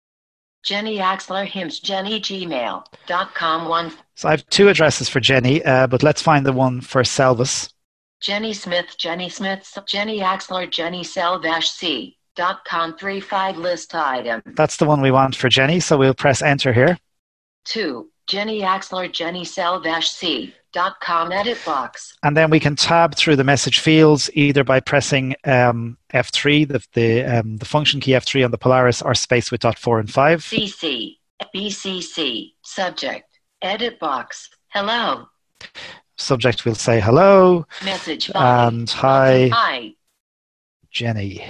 C: Jenny Axler Hims, Jenny Gmail dot com one.
A: So I have two addresses for Jenny, uh, but let's find the one for Selvus.
C: Jenny Smith, Jenny Smith, Jenny Axler, Jenny Cell-C dot com three five list item.
A: That's the one we want for Jenny, so we'll press enter here.
C: Two, Jenny Axler, Jenny Cell-C dot com edit box.
A: And then we can tab through the message fields either by pressing um, F three, the the, um, the function key F three on the Polaris, or space with dot four and five.
C: C C, B C C, subject, edit box, hello.
A: Subject will say hello.
C: Message body.
A: And hi.
C: Hi.
A: Jenny.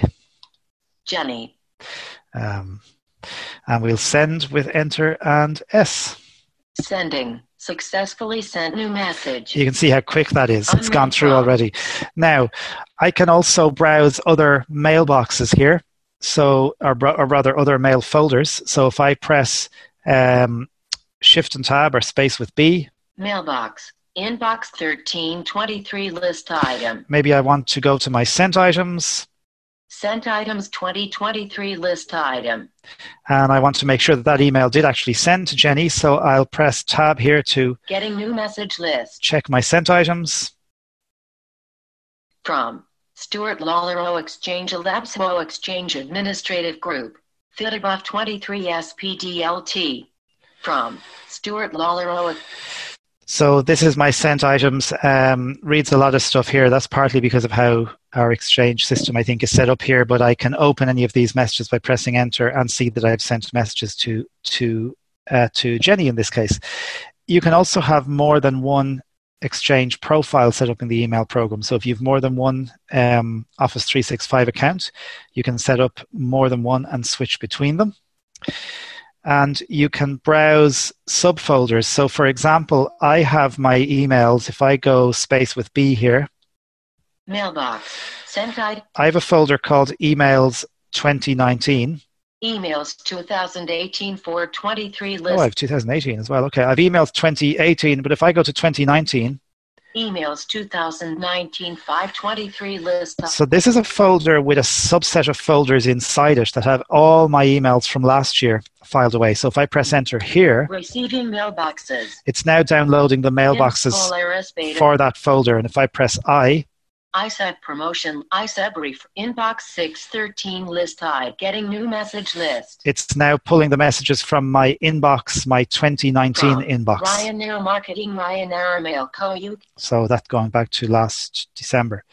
C: Jenny.
A: Um, and we'll send with enter and S.
C: Sending. Successfully sent new message.
A: You can see how quick that is. It's gone through already. Now, I can also browse other mailboxes here, so or, or rather other mail folders. So if I press um, Shift and Tab or space with B.
C: Mailbox. Inbox thirteen twenty-three list item.
A: Maybe I want to go to my sent items.
C: Sent items twenty twenty-three list item.
A: And I want to make sure that that email did actually send to Jenny, so I'll press tab here to
C: getting new message list.
A: Check my sent items.
C: From Stuart Lawler O Exchange Labs O Exchange Administrative Group. Fitterbuff twenty-three S P D L T. From Stuart Lawler O.
A: So this is my sent items. Um, reads a lot of stuff here. That's partly because of how our Exchange system, I think, is set up here. But I can open any of these messages by pressing enter and see that I've sent messages to to uh, to Jenny in this case. You can also have more than one Exchange profile set up in the email program. So if you have more than one um, Office three sixty-five account, you can set up more than one and switch between them. And you can browse subfolders. So for example, I have my emails. If I go space with B here.
C: Mailbox. Sent item.
A: I have a folder called Emails twenty nineteen.
C: Emails twenty eighteen four twenty-three list.
A: Oh, I have two thousand eighteen as well. Okay, I have emails twenty eighteen, but if I go to twenty nineteen.
C: Emails two thousand nineteen five twenty-three list.
A: So this is a folder with a subset of folders inside it that have all my emails from last year filed away. So if I press enter here,
C: receiving mailboxes.
A: It's now downloading the mailboxes for that folder. And if I press I,
C: I S A B promotion, I S A B brief, inbox six thirteen list I, getting new message list.
A: It's now pulling the messages from my inbox, my twenty nineteen
C: from
A: inbox.
C: Ryanair Marketing, Ryanair Mail Co. U K.
A: So that going back to last December.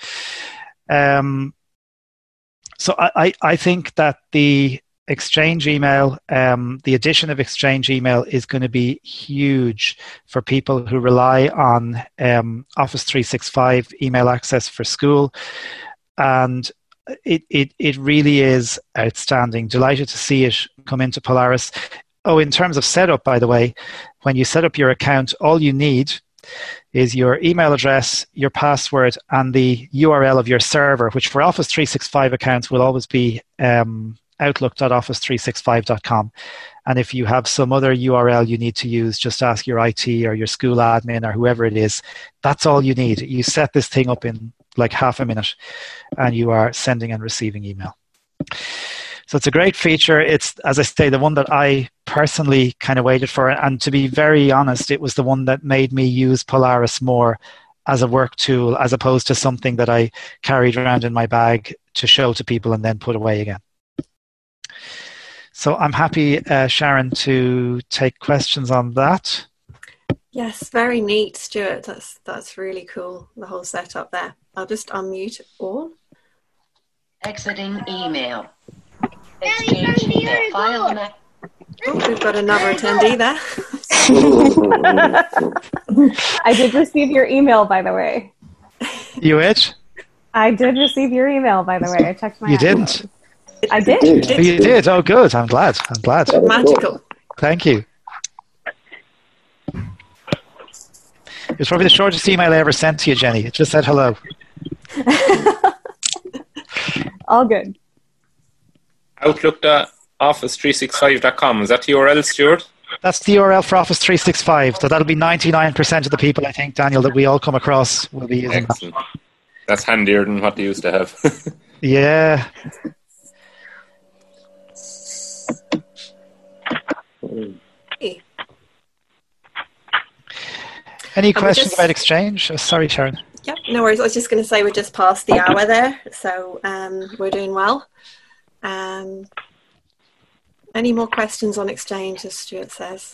A: Um, so I, I, I think that the Exchange email, um, the addition of Exchange email is going to be huge for people who rely on um, Office three sixty-five email access for school. And it, it, it really is outstanding. Delighted to see it come into Polaris. Oh, in terms of setup, by the way, when you set up your account, all you need is your email address, your password, and the U R L of your server, which for Office three sixty-five accounts will always be um, outlook dot office three sixty-five dot com. And if you have some other U R L you need to use, just ask your I T or your school admin or whoever it is. That's all you need. You set this thing up in like half a minute, and you are sending and receiving email. So it's a great feature. It's, as I say, the one that I personally kind of waited for. And to be very honest, it was the one that made me use Polaris more as a work tool, as opposed to something that I carried around in my bag to show to people and then put away again. So I'm happy, uh, Sharon, to take questions on that.
B: Yes, very neat, Stuart. That's that's really cool, the whole setup there. I'll just unmute all.
C: Exiting email. Exchange email. File next.
B: Oh, we've got another attendee there.
D: I did receive your email, by the way.
A: You which?
D: I did receive your email, by the way. I checked my.
A: You didn't?
D: I did.
A: You did. You did. Oh, good. I'm glad. I'm glad.
B: Magical.
A: Thank you. It was probably the shortest email I ever sent to you, Jenny. It just said hello.
D: All good.
J: Outlook dot office three sixty-five dot com. Is that the U R L, Stuart?
A: That's the U R L for Office three sixty-five. So that'll be ninety-nine percent of the people, I think, Daniel, that we all come across will be using
J: Excellent. that. That's handier than what they used to have.
A: Yeah.
B: Hey.
A: Any
B: And we
A: questions
B: just-
A: about Exchange? Oh, sorry, Sharon.
B: Yep, no worries. I was just going to say we're just past the hour there, so um, we're doing well. Um, any more questions on Exchange, as Stuart says?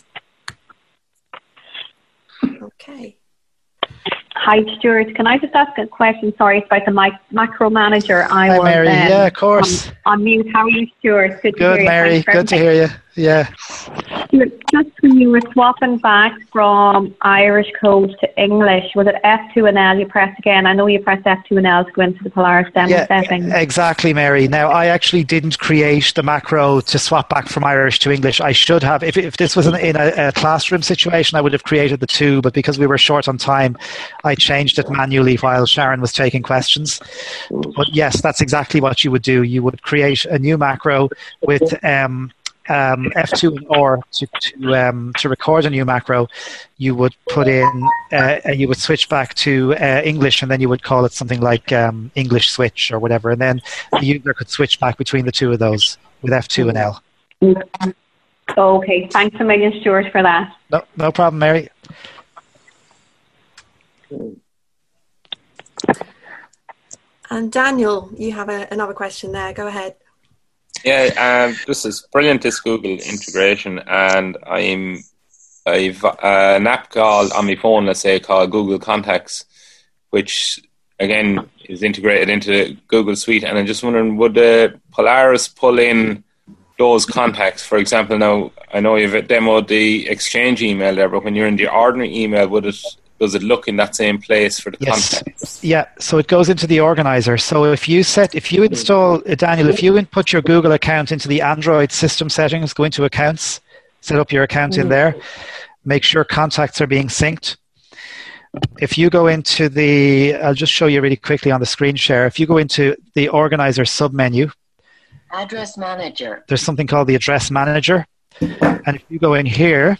B: Okay.
L: Hi, Stuart. Can I just ask a question? Sorry, it's about the mic- macro manager. I
A: Hi,
L: was,
A: Mary.
L: um,
A: Yeah, of course.
L: On, on mute. How are you, Stuart? Good, to
A: Good,
L: hear you.
A: Mary.
L: Thanks for
A: Good to hear you. Yeah.
L: Stuart, just when you were swapping back from Irish code to English, was it F two and L you pressed again? I know you pressed F two and L to go into the Polaris demo
A: Yeah,
L: settings.
A: exactly, Mary. Now, I actually didn't create the macro to swap back from Irish to English. I should have. If, if this was in, in a, a classroom situation, I would have created the two, but because we were short on time, I changed it manually while Sharon was taking questions. But yes, that's exactly what you would do. You would create a new macro with um, um, F two and or to to, um, to record a new macro. You would put in, uh, and you would switch back to uh, English, and then you would call it something like um, English switch or whatever, and then the user could switch back between the two of those with F two and L.
L: Okay, thanks a million, Stuart, for that.
A: No, no problem, Mary.
B: And Daniel, you have a, another question there. Go ahead.
J: Yeah, um, this is brilliant, this Google integration, and I'm I've uh, an app called on my phone, let's say, called Google Contacts, which again is integrated into Google Suite. And I'm just wondering, would uh, Polaris pull in those contacts? For example, now I know you've demoed the Exchange email there, but when you're in the ordinary email, would it does it look in that same place for the
A: Yes.
J: contacts?
A: Yeah, so it goes into the organizer. So if you set, if you install, uh, Daniel, if you input your Google account into the Android system settings, go into accounts, set up your account in there, make sure contacts are being synced. If you go into the, I'll just show you really quickly on the screen share. If you go into the organizer submenu,
C: Address manager.
A: there's something called the address manager. And if you go in here,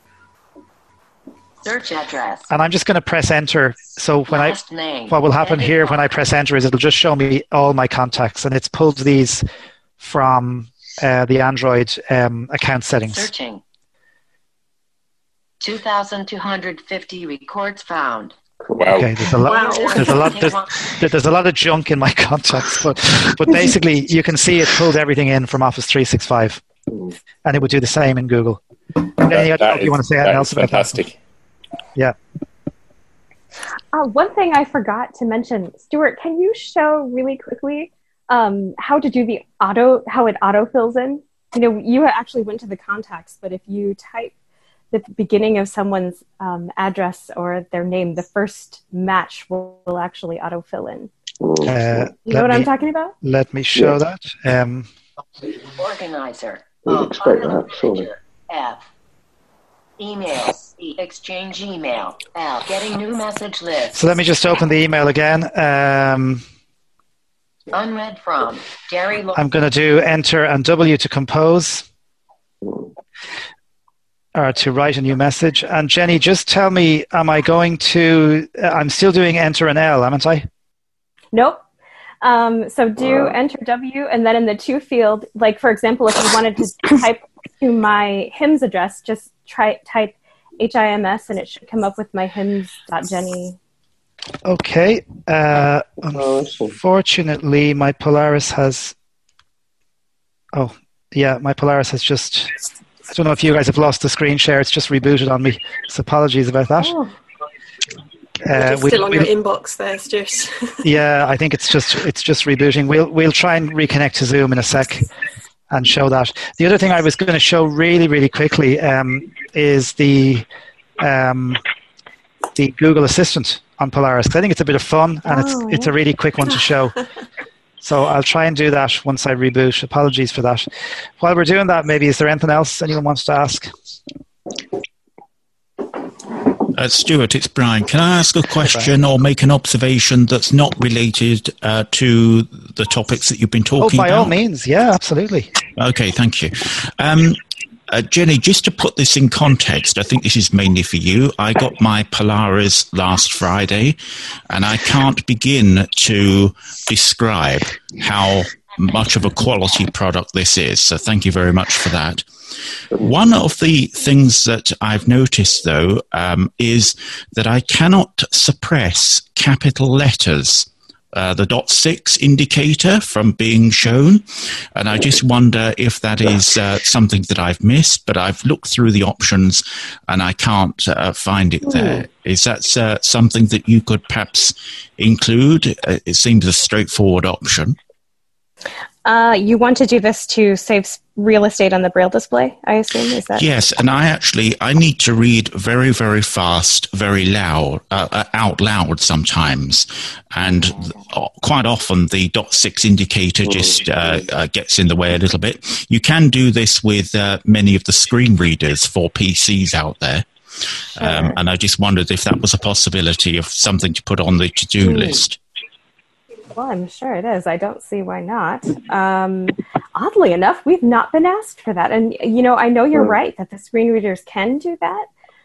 C: Search address.
A: and I'm just going to press enter. So when
C: Last
A: I,
C: name.
A: what will happen
C: Edit
A: here when I press enter is it'll just show me all my contacts, and it's pulled these from uh, the Android um, account settings.
C: Searching. two thousand two hundred fifty records found.
J: Wow.
A: Okay, there's a lot.
C: Wow.
A: There's a lot. There's, there's a lot of junk in my contacts, but but basically you can see it pulled everything in from Office three sixty-five, and it would do the same in Google. Jenny, I don't know
J: That
A: if you want to say
J: is-
A: anything
J: that
A: else
J: is
A: about that.
J: fantastic.
A: Yeah.
D: Uh, one thing I forgot to mention, Stuart, can you show really quickly um, how to do the auto, how it auto fills in? You know, you actually went to the contacts, but if you type the beginning of someone's um, address or their name, the first match will, will actually auto fill in.
A: Uh,
D: You know
A: let
D: what
A: me,
D: I'm talking about?
A: Let me show
E: Yeah.
A: that. Um,
C: Organizer.
E: We'd
C: Oh,
E: expect
C: file
E: that, surely.
C: manager. F. Email. E. Exchange email. L. Getting new message list.
A: so let me just open the email again. Um,
C: Unread from. Jerry Lo-
A: I'm going to do enter and W to compose or to write a new message. And Jenny, just tell me, am I going to, I'm still doing enter and L, haven't I?
D: Nope. Um, so do enter W, and then in the to field, like for example, if you wanted to type to my hymns address, just try type H I M S, and it should come up with my hymns.jenny.
A: Okay. Uh, unfortunately, my Polaris has. Oh, yeah, my Polaris has just. I don't know if you guys have lost the screen share. It's just rebooted on me. So apologies about that.
B: Oh.
A: Uh,
B: still we'll, on your we'll, inbox there, Stuart.
A: Yeah, I think it's just it's just rebooting. We'll we'll try and reconnect to Zoom in a sec and show that. The other thing I was going to show really really quickly um, is the um, the Google Assistant on Polaris. I think it's a bit of fun and oh. it's it's a really quick one to show. So I'll try and do that once I reboot. Apologies for that. While we're doing that, maybe is there anything else anyone wants to ask?
I: Uh, Stuart, it's Brian. Can I ask a question or make an observation that's not related uh, to the topics that you've been talking
A: about? Oh, by
I: about?
A: all means. Yeah, absolutely.
I: Okay, thank you. Um, uh, Jenny, just to put this in context, I think this is mainly for you. I got my Polaris last Friday, and I can't begin to describe how much of a quality product this is. So thank you very much for that. One of the things that I've noticed, though, um, is that I cannot suppress capital letters, uh, the dot six indicator, from being shown. And I just wonder if that is uh, something that I've missed, but I've looked through the options and I can't uh, find it there. Is that uh, something that you could perhaps include? Uh, it seems a straightforward option.
D: Uh, you want to do this to save real estate on the Braille display, I assume? Is that?
I: Yes, and I actually, I need to read very, very fast, very loud, uh, out loud sometimes. And quite often the dot six indicator just uh, uh, gets in the way a little bit. You can do this with uh, many of the screen readers for P Cs out there. Sure. Um, and I just wondered if that was a possibility of something to put on the to-do mm. list.
D: Well, I'm sure it is. I don't see why not. Um, oddly enough, we've not been asked for that. And, you know, I know you're right that the screen readers can do that.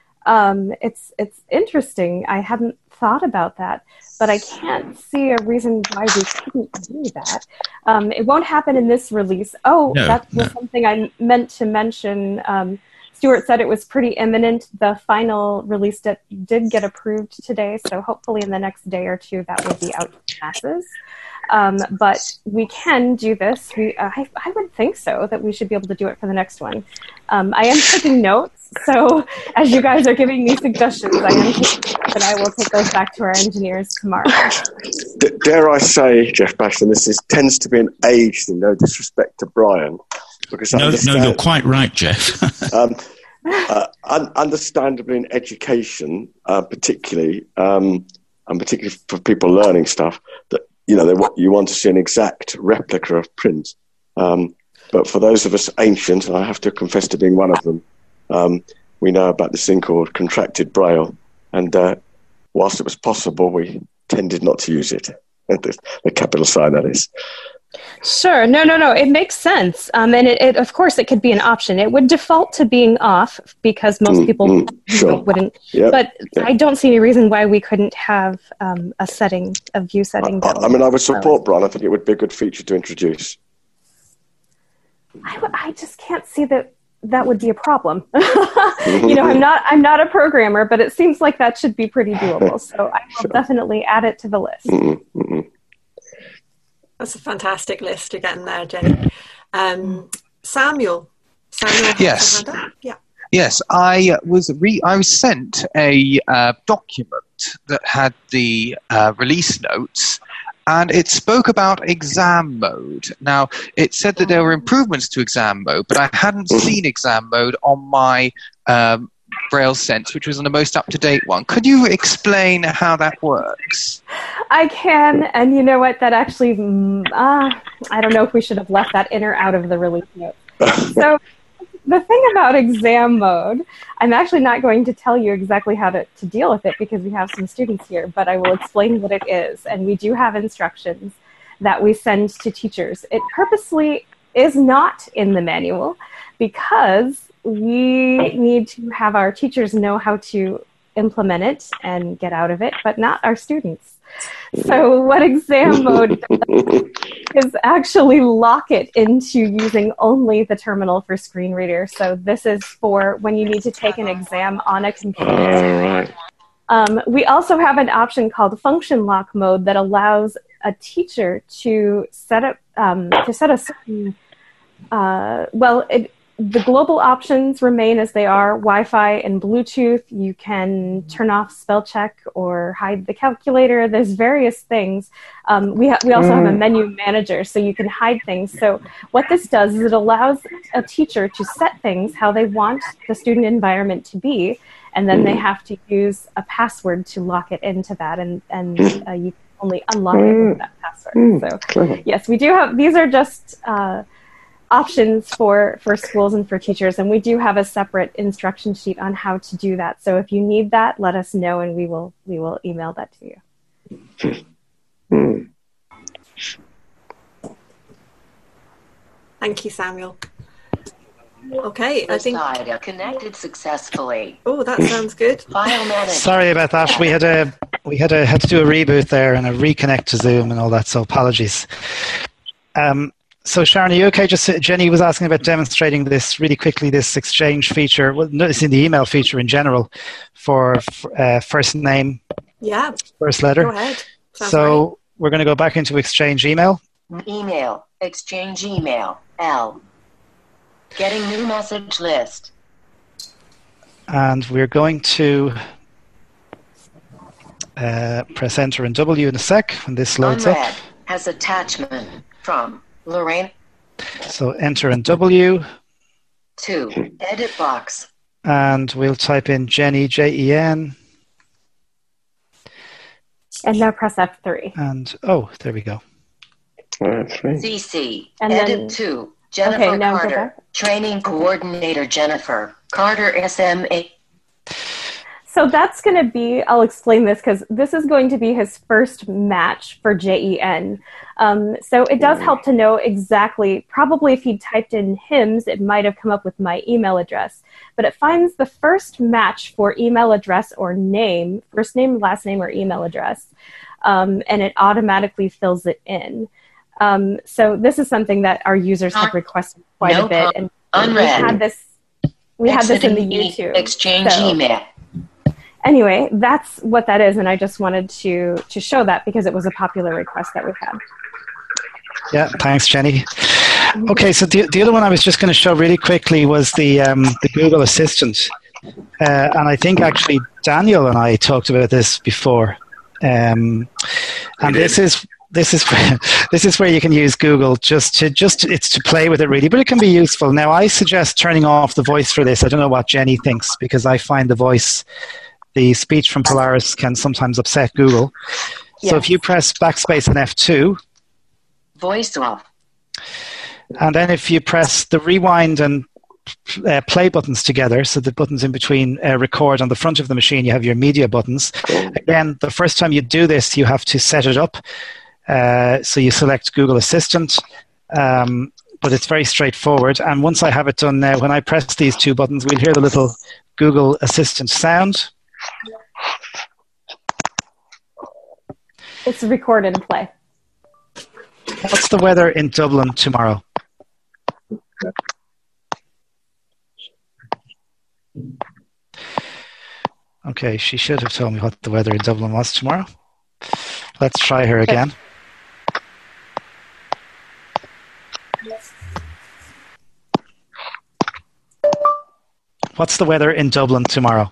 D: Um, it's it's interesting. I hadn't thought about that, but I can't see a reason why we couldn't do that. Um, it won't happen in this release. Oh, no, that was no. something I meant to mention. Um, Stuart said it was pretty imminent. The final release did, did get approved today, so hopefully in the next day or two that will be out to masses. Um, but we can do this. We, uh, I, I would think so, that we should be able to do it for the next one. Um, I am taking notes, so as you guys are giving me suggestions, I am taking notes, and I will take those back to our engineers tomorrow.
E: D- dare I say, Jeff Basham, this is, tends to be an age thing, no disrespect to Brian. Because
I: no, no, you're quite right, Jeff. um,
E: uh, un- understandably in education, uh, particularly, um, and particularly for people learning stuff, that you know, they, you want to see an exact replica of print. Um, but for those of us ancient, and I have to confess to being one of them, um, we know about this thing called contracted Braille, and uh, whilst it was possible, we tended not to use it. the, the capital sign, that is.
D: Sure. No, no, no. It makes sense. Um, and it, it, of course, it could be an option. It would default to being off because most mm, people mm, sure. wouldn't. Yep, but yep. I don't see any reason why we couldn't have um, a setting, a view setting.
E: I, I mean, I would support Brian. I think it would be a good feature to introduce.
D: I, w- I just can't see that that would be a problem. you know, I'm not I'm not a programmer, but it seems like that should be pretty doable. So I will sure. definitely add it to the list.
E: Mm-hmm, mm-hmm.
B: That's a fantastic list you're getting there, Jenny. Um, Samuel. Samuel.
K: Yes.
B: Yeah.
K: Yes, I was re- I was sent a uh, document that had the uh, release notes, and it spoke about exam mode. Now, it said that there were improvements to exam mode, but I hadn't seen exam mode on my um, Braille Sense, which was on the most up-to-date one. Could you explain how that works?
D: I can, and you know what? That actually, uh, I don't know if we should have left that in or out of the release notes. So the thing about exam mode, I'm actually not going to tell you exactly how to, to deal with it because we have some students here, but I will explain what it is. And we do have instructions that we send to teachers. It purposely is not in the manual because we need to have our teachers know how to implement it and get out of it, but not our students. So what exam mode does is actually lock it into using only the terminal for screen reader. So this is for when you need to take an exam on a computer. Um, we also have an option called function lock mode that allows a teacher to set up um, to set a certain uh, well it, the global options remain as they are, Wi-Fi and Bluetooth. You can turn off spell check or hide the calculator. There's various things. Um, we, ha- we also have a menu manager, so you can hide things. So what this does is it allows a teacher to set things how they want the student environment to be, and then they have to use a password to lock it into that, and, and uh, you can only unlock it with that password. So yes, we do have, these are just uh, options for, for schools and for teachers, and we do have a separate instruction sheet on how to do that. So if you need that, let us know, and we will we will email that to you.
B: Mm. Thank you, Samuel. Okay, I think
C: Side connected successfully.
B: Oh, that sounds good.
C: File manager.
A: Sorry about that. We had a we had a had to do a reboot there and a reconnect to Zoom and all that. So apologies. Um, so Sharon, are you okay? Just Jenny was asking about demonstrating this really quickly. This exchange feature. Well, notice in the email feature in general for uh, first name.
B: Yeah.
A: First letter.
B: Go ahead. Sounds
A: so
B: right.
A: we're going to go back into Exchange email.
C: Email. Exchange email. L. Getting new message list.
A: And we're going to uh, press enter and W in a sec when this loads
C: Unread
A: up.
C: has attachment from Lorraine.
A: So enter and W.
C: Two. Edit box.
A: And we'll type in Jenny, J E N.
D: And now press F three.
A: And, oh, there we go.
C: C C.
D: And
C: Edit
D: then-
C: two. Jennifer
D: Okay, now go
C: Carter.
D: back.
C: Training coordinator Jennifer. Carter S M A.
D: So that's going to be, I'll explain this because this is going to be his first match for J E N. Um, so it does help to know exactly, probably if he typed in hymns, it might have come up with my email address. But it finds the first match for email address or name, first name, last name, or email address, um, and it automatically fills it in. Um, so this is something that our users have requested quite
C: No
D: a bit.
C: problem.
D: And we
C: Unread.
D: had this, we had this in the
C: Exiting
D: YouTube.
C: Exchange
D: So-
C: email.
D: Anyway, that's what that is, and I just wanted to to show that because it was a popular request that we had.
A: Yeah, thanks, Jenny. Okay, so the, the other one I was just going to show really quickly was the um, the Google Assistant. Uh, and I think actually Daniel and I talked about this before. Um, and this is this is where, this is where you can use Google just to just it's to play with it really, but it can be useful. Now I suggest turning off the voice for this. I don't know what Jenny thinks because I find the voice, the speech from Polaris can sometimes upset Google. So
D: Yes.
A: if you press backspace and F two,
C: Voice off.
A: and then if you press the rewind and uh, play buttons together, so the buttons in between uh, record on the front of the machine, you have your media buttons. Again, the first time you do this, you have to set it up. Uh, so you select Google Assistant, um, but it's very straightforward. And once I have it done now, when I press these two buttons, we'll hear the little Google Assistant sound.
D: It's record and play.
A: What's the weather in Dublin tomorrow? Okay, she should have told me what the weather in Dublin was tomorrow. Let's try her again. What's the weather in Dublin tomorrow?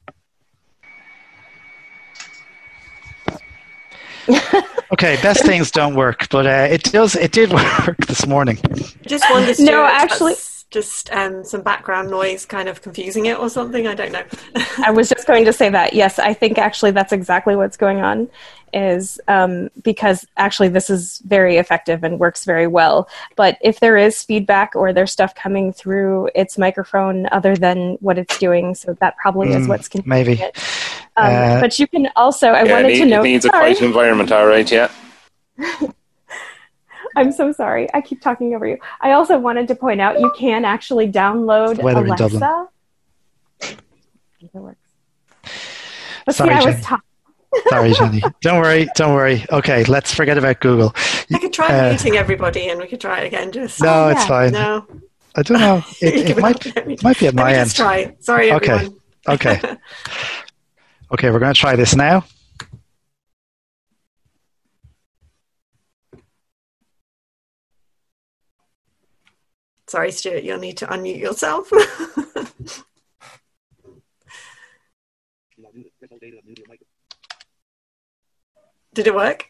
A: Okay, best things don't work, but uh, it does. It did work this morning.
B: Just wondered.
D: No,
B: Stuart, if
D: actually-
B: that's just um, some background noise, kind of confusing it or something. I don't know.
D: I was just going to say that. Yes, I think actually that's exactly what's going on, is um, because actually this is very effective and works very well. But if there is feedback or there's stuff coming through its microphone other than what it's doing, so that probably is
A: Mm,
D: what's confusing
A: maybe.
D: it. Um,
A: Uh,
D: but you can also, I
J: Yeah,
D: wanted
J: it,
D: to
J: need-
D: know.
J: it needs a
D: sorry.
J: quiet environment, all right, yeah.
D: I'm so sorry. I keep talking over you. I also wanted to point out you can actually download
A: Weather in
D: Alexa.
A: Dublin.
D: It works. But
A: Sorry,
D: see, I
A: Jenny.
D: was talking.
A: Sorry, Jenny. Don't worry. Don't worry. Okay, let's forget about Google.
B: I could try
A: Uh,
B: muting everybody and we could try it again. Just
A: No,
D: Oh,
A: it's
D: yeah.
A: fine.
B: No.
A: I don't know. It,
B: You
A: it
B: give
A: might
B: up. Let me-
A: might be at
B: Let
A: my
B: me
A: end.
B: just try. Sorry,
A: Okay.
B: everyone.
A: Okay. Okay, we're going to try this now.
B: Sorry, Stuart, you'll need to unmute yourself. Did it work?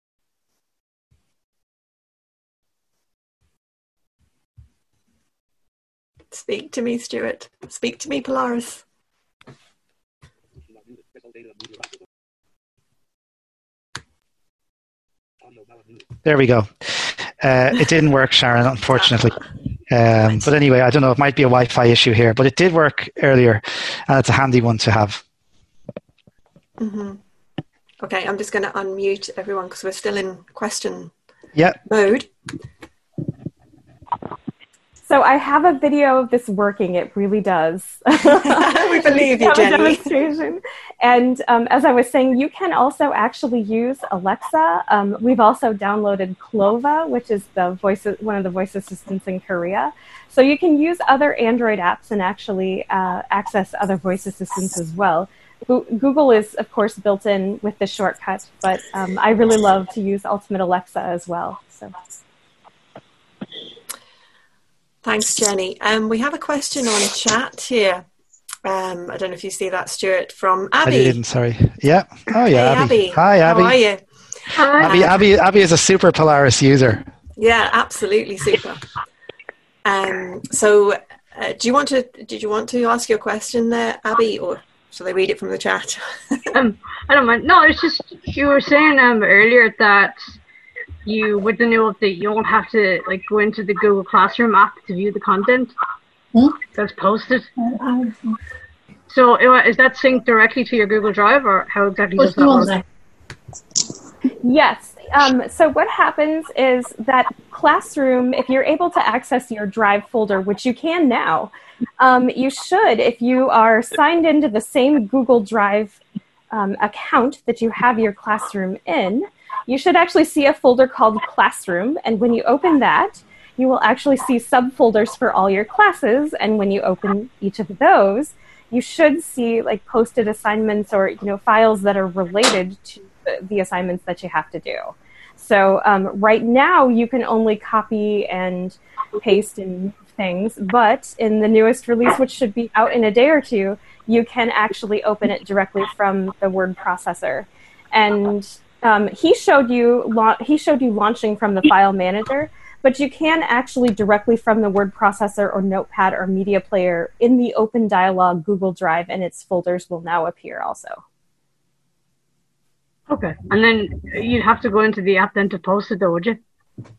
B: Speak to me, Stuart. Speak to me, Polaris.
A: There we go. Uh, it didn't work, Sharon, unfortunately. Um, but anyway, I don't know. It might be a Wi-Fi issue here, but it did work earlier, and it's a handy one to have.
B: Mm-hmm. Okay, I'm just going to unmute everyone because we're still in question
A: Yeah.
B: mode.
D: So I have a video of this working. It really does.
B: We believe you,
D: have a
B: Jenny.
D: demonstration. And um, as I was saying, you can also actually use Alexa. Um, we've also downloaded Clova, which is the voice, one of the voice assistants in Korea. So you can use other Android apps and actually uh, access other voice assistants as well. Go- Google is, of course, built in with the shortcut, but um, I really love to use Ultimate Alexa as well. So.
B: Thanks, Jenny. Um, we have a question on chat here. Um, I don't know if you see that, Stuart, from
A: I
B: Abby.
A: didn't, sorry. Yeah. Oh, yeah,
B: Hey,
A: Abby.
B: Abby.
A: Hi, Abby.
B: How are you?
A: Abby, Abby, Abby is a super Polaris user.
B: Yeah, absolutely super. Um, so, uh, do you want to? Did you want to ask your question there, Abby, or shall I read it from the chat?
M: um, I don't mind. No, it's just you were saying um earlier that you, with the new update, you don't have to like go into the Google Classroom app to view the content
N: Hmm?
M: that's posted. So is that synced directly to your Google Drive, or how exactly does that work?
D: Yes. Um, so what happens is that Classroom, if you're able to access your Drive folder, which you can now, um, you should, if you are signed into the same Google Drive um, account that you have your Classroom in, you should actually see a folder called Classroom. And when you open that, you will actually see subfolders for all your classes. And when you open each of those, you should see like posted assignments or, you know, files that are related to the assignments that you have to do. So um, right now you can only copy and paste and move things, but in the newest release, which should be out in a day or two, you can actually open it directly from the word processor. And um, he showed you la- he showed you launching from the file manager, but you can actually directly from the word processor or notepad or media player in the open dialog Google Drive, and its folders will now appear also.
M: Okay, and then you'd have to go into the app then to post it, though, would you?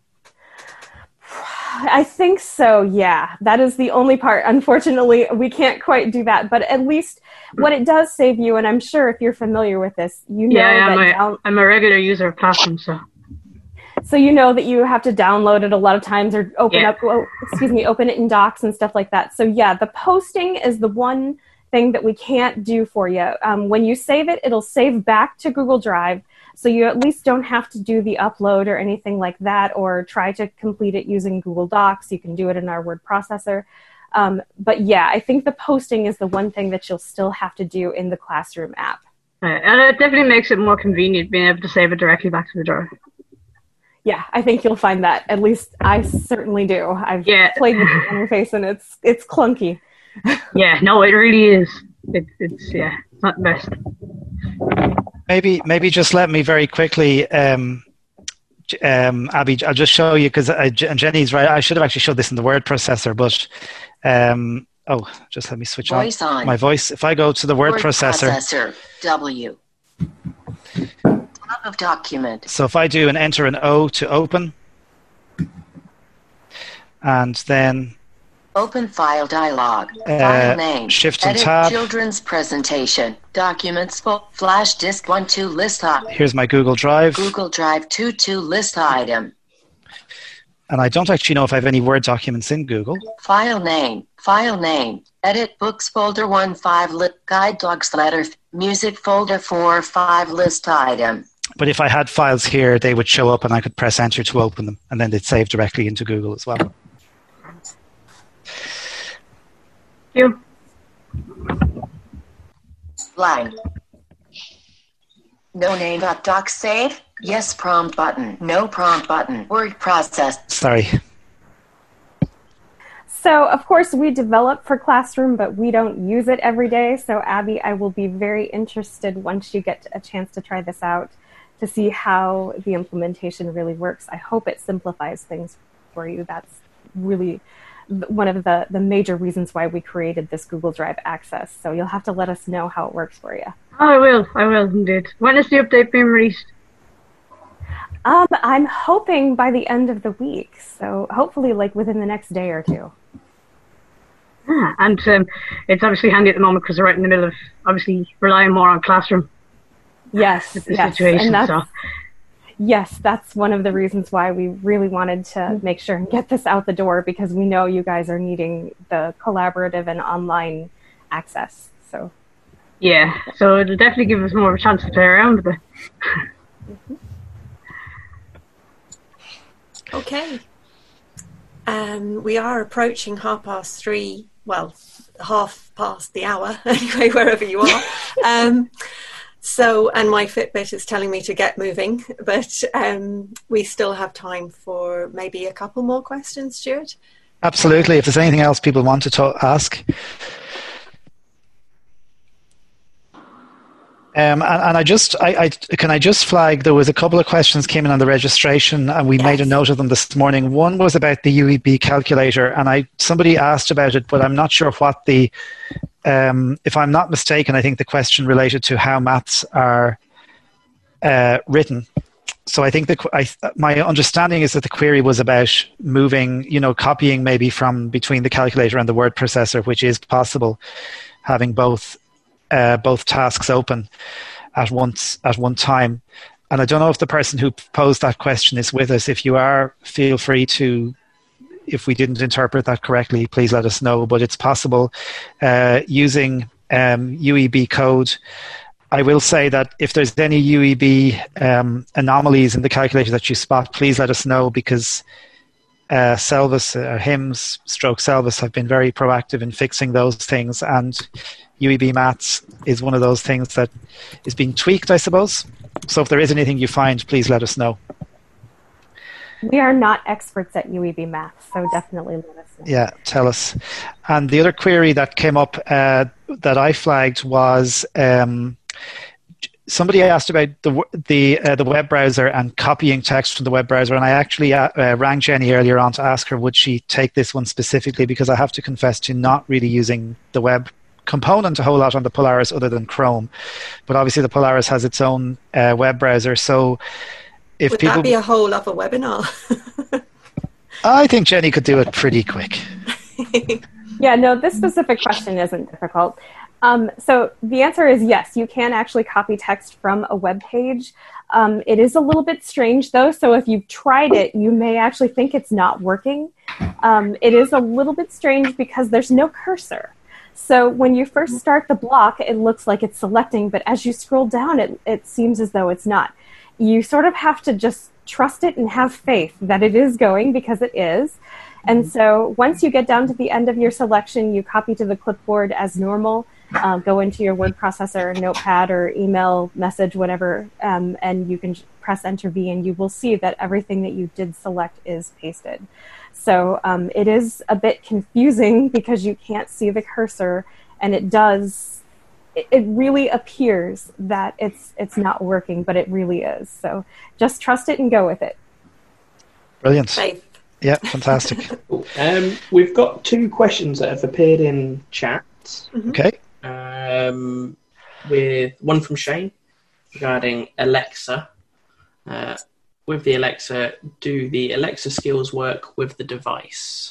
D: I think so, yeah. That is the only part. Unfortunately, we can't quite do that, but at least what it does save you, and I'm sure if you're familiar with this, you know
M: yeah, yeah,
D: that
M: I'm, a,
D: down-
M: I'm a regular user of Classroom, so.
D: so you know that you have to download it a lot of times or open
M: Yeah.
D: up, oh, excuse me, open it in docs and stuff like that. So yeah, the posting is the one thing that we can't do for you. Um, when you save it, it'll save back to Google Drive, so you at least don't have to do the upload or anything like that, or try to complete it using Google Docs. You can do it in our word processor. Um, but yeah, I think the posting is the one thing that you'll still have to do in the Classroom app.
M: Right. And it definitely makes it more convenient being able to save it directly back to the drive.
D: Yeah, I think you'll find that. At least I certainly do. I've
M: Yeah.
D: played with the interface and it's it's clunky.
M: Yeah, no, it really is. It, it's, yeah, it's not the best.
A: Maybe, maybe just let me very quickly, um, J- um, Abby. I'll just show you because and Jenny's right. I should have actually showed this in the word processor, but um, oh, just let me switch
C: Voice
A: on.
C: on.
A: my voice. If I go to the word,
C: Word
A: processor,
C: processor. W. Top of document.
A: so if I do and enter an O to open, and then
C: Open file dialog.
A: Uh,
C: File name.
A: shift and
C: Edit
A: tab.
C: children's presentation. Documents. Full. Flash disk one two list item.
A: here's my Google Drive.
C: Google Drive two two list item.
A: and I don't actually know if I have any Word documents in Google.
C: File name, file name, edit books folder one, five, li- guide dogs letter, music folder four, five, list item.
A: But if I had files here, they would show up and I could press enter to open them, and then they'd save directly into Google as well.
M: You.
C: Line. No name dot doc save. Yes prompt button. No prompt button. Word process.
A: Sorry.
D: So, of course, we develop for Classroom, but we don't use it every day. So, Abby, I will be very interested once you get a chance to try this out to see how the implementation really works. I hope it simplifies things for you. That's really one of the, the major reasons why we created this Google Drive access. So you'll have to let us know how it works for you.
M: I will. I will indeed. When is the update being released?
D: Um, I'm hoping by the end of the week. So hopefully like within the next day or two.
M: Ah, and um, it's obviously handy at the moment because we're right in the middle of obviously relying more on Classroom.
D: Yes,
M: the
D: yes.
M: situation,
D: And that's,
M: so.
D: Yes, that's one of the reasons why we really wanted to make sure and get this out the door, because we know you guys are needing the collaborative and online access. So,
M: yeah, so it'll definitely give us more of a chance to play around with it.
D: mm-hmm.
B: Okay. Um, we are approaching half past three. Well, half past the hour, anyway, wherever you are. um, So, and my Fitbit is telling me to get moving, but um, we still have time for maybe a couple more questions, Stuart.
A: Absolutely. If there's anything else people want to talk, ask. Um, and, and I just, I, I, can I just flag, there was a couple of questions came in on the registration, and we yes. made a note of them this morning. One was about the U E B calculator, and I somebody asked about it, but I'm not sure what the, um, if I'm not mistaken, I think the question related to how maths are uh, written. So I think the, I, my understanding is that the query was about moving, you know, copying maybe from between the calculator and the word processor, which is possible, having both uh, both tasks open at once at one time. And I don't know if the person who posed that question is with us. If you are, feel free to, if we didn't interpret that correctly, please let us know. But it's possible uh, using um, U E B code. I will say that if there's any U E B um, anomalies in the calculator that you spot, please let us know, because uh, Selvis, uh, HIMSS, stroke Selvis have been very proactive in fixing those things, and U E B Maths is one of those things that is being tweaked, I suppose. So if there is anything you find, please let us know.
D: We are not experts at U E B Maths, so definitely let us know.
A: Yeah, tell us. And the other query that came up uh, that I flagged was um, somebody asked about the the uh, the web browser and copying text from the web browser, and I actually uh, uh, rang Jenny earlier on to ask her would she take this one specifically, because I have to confess to not really using the web component a whole lot on the Polaris other than Chrome. But obviously the Polaris has its own uh, web browser, so if
B: Would
A: people...
B: that be a whole other webinar?
A: I think Jenny could do it pretty quick.
D: Yeah, no, this specific question isn't difficult. Um, so the answer is yes, you can actually copy text from a web page. Um, it is a little bit strange, though, so if you've tried it, you may actually think it's not working. Um, it is a little bit strange because there's no cursor. So when you first start the block, it looks like it's selecting, but as you scroll down, it, it seems as though it's not. You sort of have to just trust it and have faith that it is going, because it is. And so once you get down to the end of your selection, you copy to the clipboard as normal, uh, go into your word processor, notepad, or email message, whatever, um, and you can press Enter V, and you will see that everything that you did select is pasted. So um, it is a bit confusing because you can't see the cursor, and it does, it, it really appears that it's it's not working, but it really is. So just trust it and go with it.
A: Brilliant.
B: Safe.
A: Yeah, fantastic.
N: um, we've got two questions that have appeared in chat.
B: Mm-hmm.
A: Okay.
N: Um, with one from Shane regarding Alexa. Uh, with the Alexa, do the Alexa skills work with the device?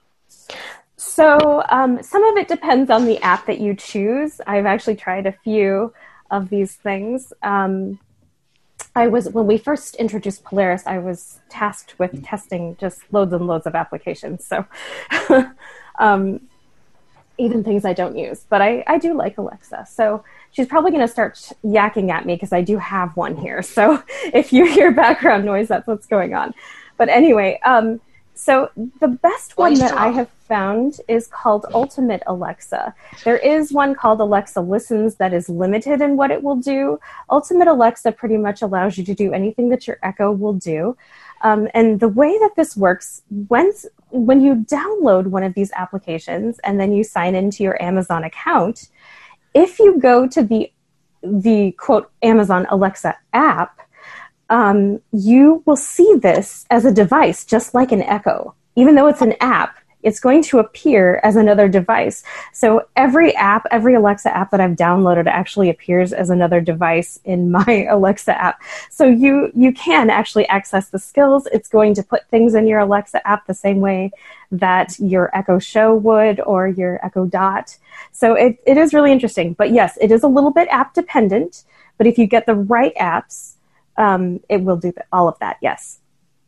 D: So um, some of it depends on the app that you choose. I've actually tried a few of these things. Um, I was when we first introduced Polaris, I was tasked with testing just loads and loads of applications. So um, even things I don't use, but I, I do like Alexa. So she's probably going to start yakking at me because I do have one here. So if you hear background noise, that's what's going on. But anyway, um, so the best one that I have found is called Ultimate Alexa. There is one called Alexa Listens that is limited in what it will do. Ultimate Alexa pretty much allows you to do anything that your Echo will do. Um, and the way that this works, once, when you download one of these applications and then you sign into your Amazon account, if you go to the, the quote, Amazon Alexa app, um, you will see this as a device, just like an Echo. Even though it's an app, it's going to appear as another device. So every app, every Alexa app that I've downloaded actually appears as another device in my Alexa app. So you, you can actually access the skills. It's going to put things in your Alexa app the same way that your Echo Show would or your Echo Dot. So it, it is really interesting. But yes, it is a little bit app dependent. But if you get the right apps, um, it will do all of that, yes.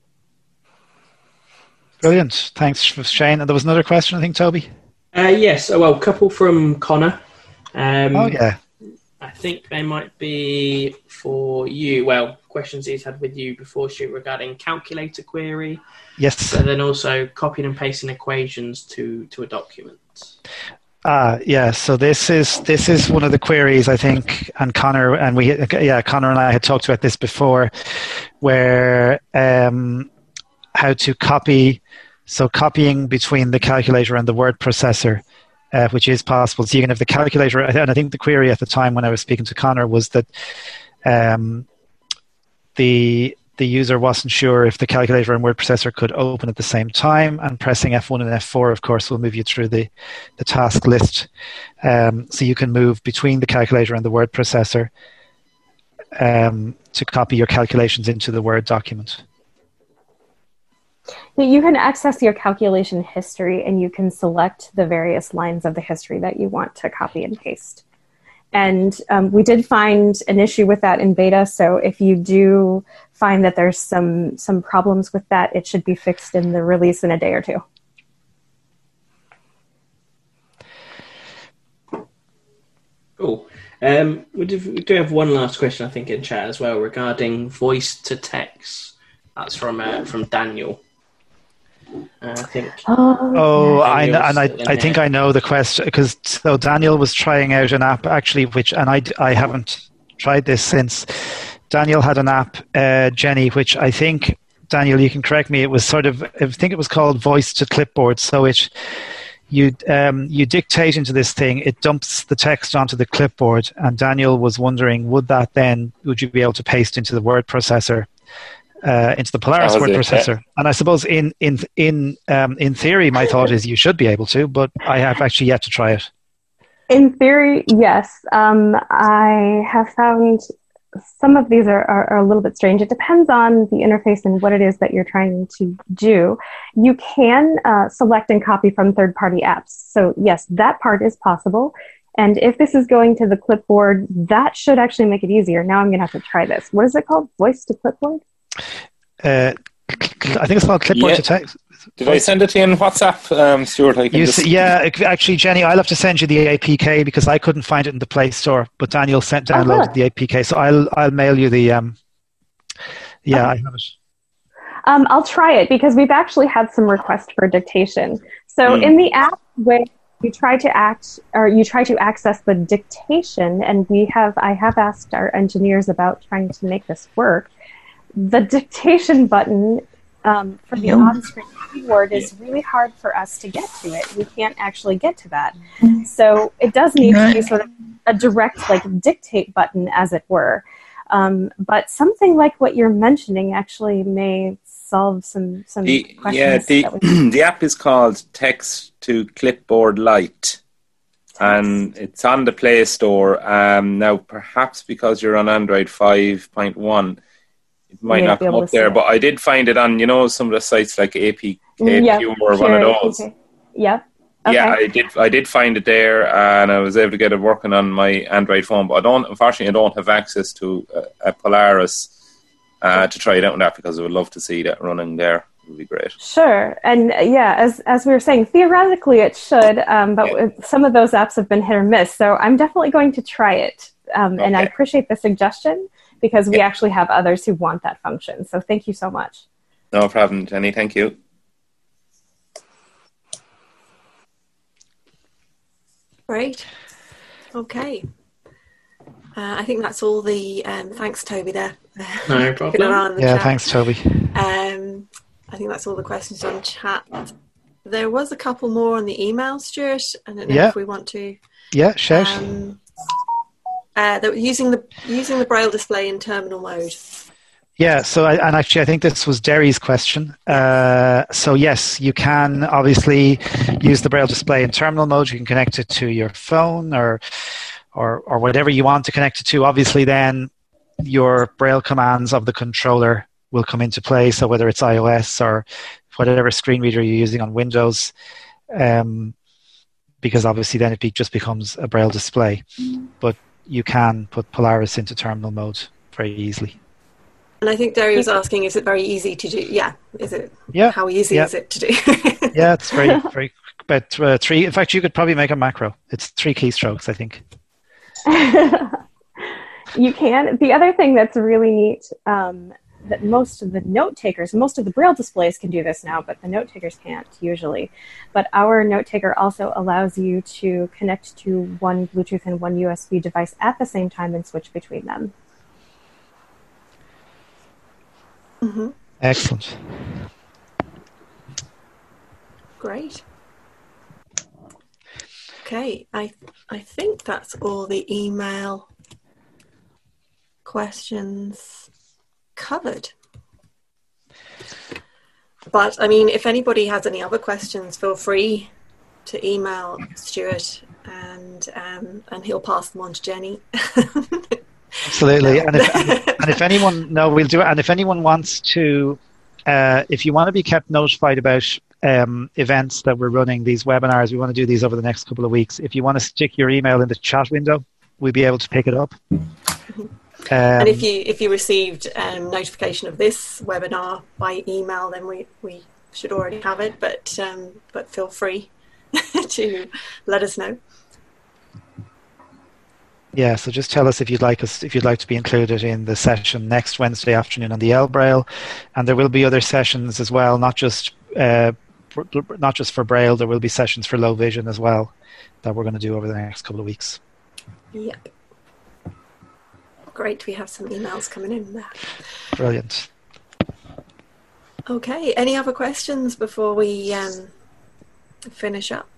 A: Brilliant. Thanks, Shane. And there was another question, I think, Toby?
N: Uh, yes. Well, a couple from Connor. Um,
A: oh, yeah.
N: I think they might be for you. Well, questions he's had with you before shoot regarding calculator query.
A: Yes.
N: And then also copying and pasting equations to, to a document.
A: Uh, yeah, so this is this is one of the queries, I think, and Connor and we yeah Connor and I had talked about this before, where um, how to copy, so copying between the calculator and the word processor, uh, which is possible. So you can have the calculator, and I think the query at the time when I was speaking to Connor was that um, the the user wasn't sure if the calculator and word processor could open at the same time, and pressing F one and F four, of course, will move you through the, the task list. Um, so you can move between the calculator and the word processor um, to copy your calculations into the Word document.
D: You can access your calculation history and you can select the various lines of the history that you want to copy and paste. And um, we did find an issue with that in beta, so if you do find that there's some some problems with that, it should be fixed in the release in a day or two.
N: Cool. Um, we, do, we do have one last question, I think, in chat as well regarding voice to text. That's from uh, from Daniel. Uh, I think.
A: Oh, I know, and I, I
N: in
A: think
N: here.
A: I know the question, because so Daniel was trying out an app actually, which, and I, I haven't tried this since. Daniel had an app, uh, Jenny, which I think, Daniel, you can correct me, it was sort of, I think it was called Voice to Clipboard. So it, you, um, you dictate into this thing, it dumps the text onto the clipboard, and Daniel was wondering, would that then, would you be able to paste into the word processor? Uh, into the Polaris
J: That was
A: word
J: it,
A: processor,
J: yeah.
A: and I suppose in in in um, in theory, my thought is you should be able to, but I have actually yet to try it.
D: In theory, yes. Um, I have found some of these are, are, are a little bit strange. It depends on the interface and what it is that you're trying to do. You can uh, select and copy from third-party apps. So yes, that part is possible. And if this is going to the clipboard, that should actually make it easier. Now I'm going to have to try this. What is it called? Voice to clipboard?
A: Uh, I think it's called clipboard
J: Yeah.
A: to text.
J: Did I send it to you in WhatsApp, um, Stuart? I can
A: You
J: just...
A: see, yeah, it- actually, Jenny, I'll have to send you the A P K because I couldn't find it in the Play Store, but Daniel sent downloaded
D: good.
A: the A P K, so I'll I'll mail you the um. Yeah, I have it.
D: Um, I'll try it because we've actually had some requests for dictation. So
A: Mm.
D: in the app where you try to act or you try to access the dictation, and we have I have asked our engineers about trying to make this work. The dictation button um, for the on-screen keyboard is really hard for us to get to it. We can't actually get to that. So it does need to be sort of a direct like dictate button, as it were. Um, but something like what you're mentioning actually may solve some, some
J: The,
D: questions.
J: yeah, the,
D: that we
J: the app is called Text to Clipboard Lite, and it's on the Play Store. Um, now, perhaps because you're on Android five point one, it might
D: You may
J: not
D: be
J: come
D: able
J: up
D: to see
J: there,
D: it.
J: but I did find it on, you know, some of the sites like A P K
D: Yep,
J: Pure or one of
D: Pure,
J: those.
D: okay. Yep. Okay.
J: Yeah, I did. I did find it there, and I was able to get it working on my Android phone. But I don't, unfortunately, I don't have access to a, a Polaris uh, to try it out on that, because I would love to see that running there. It would be great.
D: Sure. And uh, yeah, as as we were saying, theoretically it should, um, but
J: Yeah.
D: some of those apps have been hit or miss. So I'm definitely going to try it. Um, And I
J: Okay.
D: appreciate the suggestion, because we actually have others who want that function. So thank you so much.
J: No problem, Jenny. Thank you.
B: Great. Okay. Uh, I think that's all the um, thanks, Toby. There.
N: No
B: Keeping
N: problem.
B: an eye on the
A: Yeah,
B: chat.
A: thanks, Toby.
B: Um, I think that's all the questions on chat. There was a couple more on the email, Stuart. I don't know
A: Yeah.
B: if we want to.
A: Yeah, shout.
B: Um, uh, that using the using the braille display in terminal mode.
A: Yeah, so I, and actually I think this was Derry's question. Uh, so yes, you can obviously use the braille display in terminal mode. You can connect it to your phone or or or whatever you want to connect it to. Obviously then your braille commands of the controller will come into play. So whether it's iOS or whatever screen reader you're using on Windows, um, because obviously then it be, just becomes a braille display. But you can put Polaris into terminal mode very easily.
B: And I think Derry was asking, is it very easy to do? Yeah, is it?
A: Yeah.
B: How easy
A: Yeah.
B: is it to do?
A: Yeah, it's very, very, about uh, three. In fact, you could probably make a macro. It's three keystrokes, I think.
D: You can. The other thing that's really neat, um, that most of the note takers, most of the braille displays can do this now, but the note takers can't usually. But our note taker also allows you to connect to one Bluetooth and one U S B device at the same time and switch between them.
B: Mm-hmm.
A: Excellent.
B: Great. Okay, I I think that's all the email questions covered. But I mean, if anybody has any other questions, feel free to email Stuart, and um, and he'll pass them on to Jenny.
A: Absolutely. And if, and if anyone, no, we'll do it. And if anyone wants to, uh, if you want to be kept notified about um, events that we're running, these webinars, we want to do these over the next couple of weeks. If you want to stick your email in the chat window, we'll be able to pick it up. Um,
B: And if you if you received um, notification of this webinar by email, then we, we should already have it. But um, but feel free to let us know.
A: Yeah, so just tell us if you'd like us if you'd like to be included in the session next Wednesday afternoon on the L Braille, and there will be other sessions as well, not just uh, not just for Braille. There will be sessions for low vision as well that we're going to do over the next couple of weeks.
B: Yep. Great, we have some emails coming in there.
A: Brilliant.
B: Okay, any other questions before we um, finish up?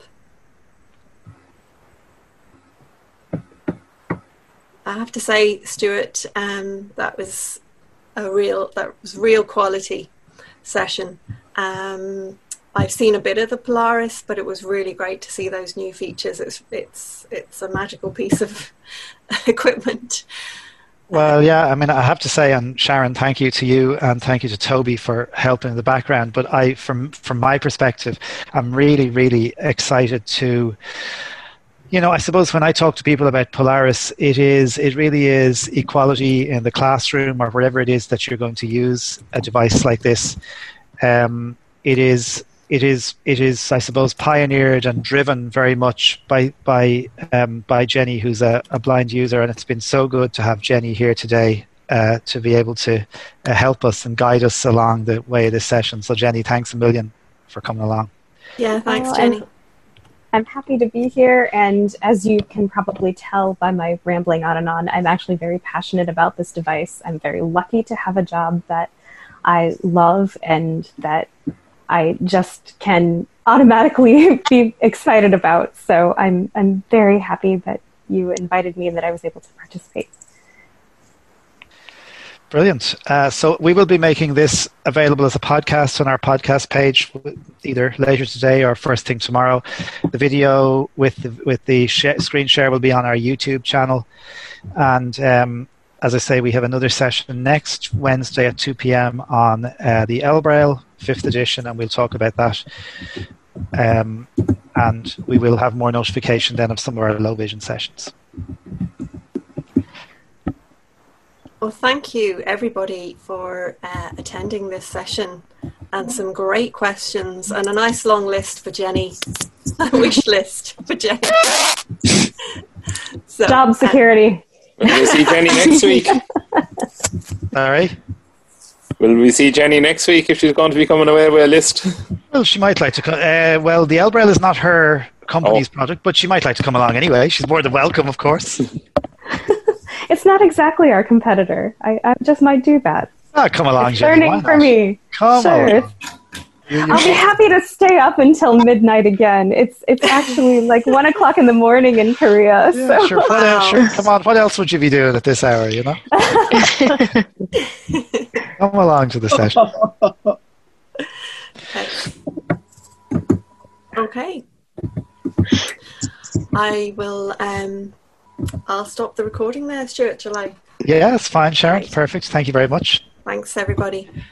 B: I have to say, Stuart, um, that was a real that was real quality session. Um, I've seen a bit of the Polaris, but it was really great to see those new features. It's it's it's a magical piece of equipment.
A: Well, yeah, I mean, I have to say, and Sharon, thank you to you and thank you to Toby for helping in the background. But I, from from my perspective, I'm really, really excited to, you know, I suppose when I talk to people about Polaris, it is, it really is equality in the classroom or wherever it is that you're going to use a device like this. Um, it is. It is, it is, I suppose, pioneered and driven very much by by um, by Jenny, who's a, a blind user, and it's been so good to have Jenny here today uh, to be able to uh, help us and guide us along the way of this session. So, Jenny, thanks a million for coming along.
B: Yeah, thanks,
D: Oh,
B: Jenny.
D: I'm, I'm happy to be here, and as you can probably tell by my rambling on and on, I'm actually very passionate about this device. I'm very lucky to have a job that I love and that I just can automatically be excited about. So I'm I'm very happy that you invited me and that I was able to participate.
A: Brilliant. Uh, so we will be making this available as a podcast on our podcast page, either later today or first thing tomorrow. The video with the, with the sh- screen share will be on our YouTube channel. And um, as I say, we have another session next Wednesday at two p.m. on uh, the L Braille fifth edition, and we'll talk about that. Um, and we will have more notification then of some of our low vision sessions.
B: Well, thank you everybody for uh, attending this session, and some great questions and a nice long list for Jenny, a wish list for Jenny. So,
D: Job security.
J: Uh, will we see Jenny next week?
A: All right.
J: Will we see Jenny next week if she's going to be coming away with a list?
A: Well, she might like to. Co- uh, well, the Elbrel is not her company's
J: oh.
A: product, but she might like to come along anyway. She's more than welcome, of course.
D: It's not exactly our competitor. I, I just might do that.
A: Ah, come along,
D: it's
A: Jenny.
D: learning for me.
A: Come
D: sure.
A: along. You,
D: I'll be happy to stay up until midnight again. It's it's actually like one o'clock in the morning in Korea.
A: Yeah,
D: so.
A: sure. What else, sure. Come on. What else would you be doing at this hour? You know. Come along to the session.
B: Okay. I will. Um, I'll stop the recording there, Stuart. Shall I?
A: Yeah, it's fine, Sharon. Perfect. Thank you very much.
B: Thanks, everybody.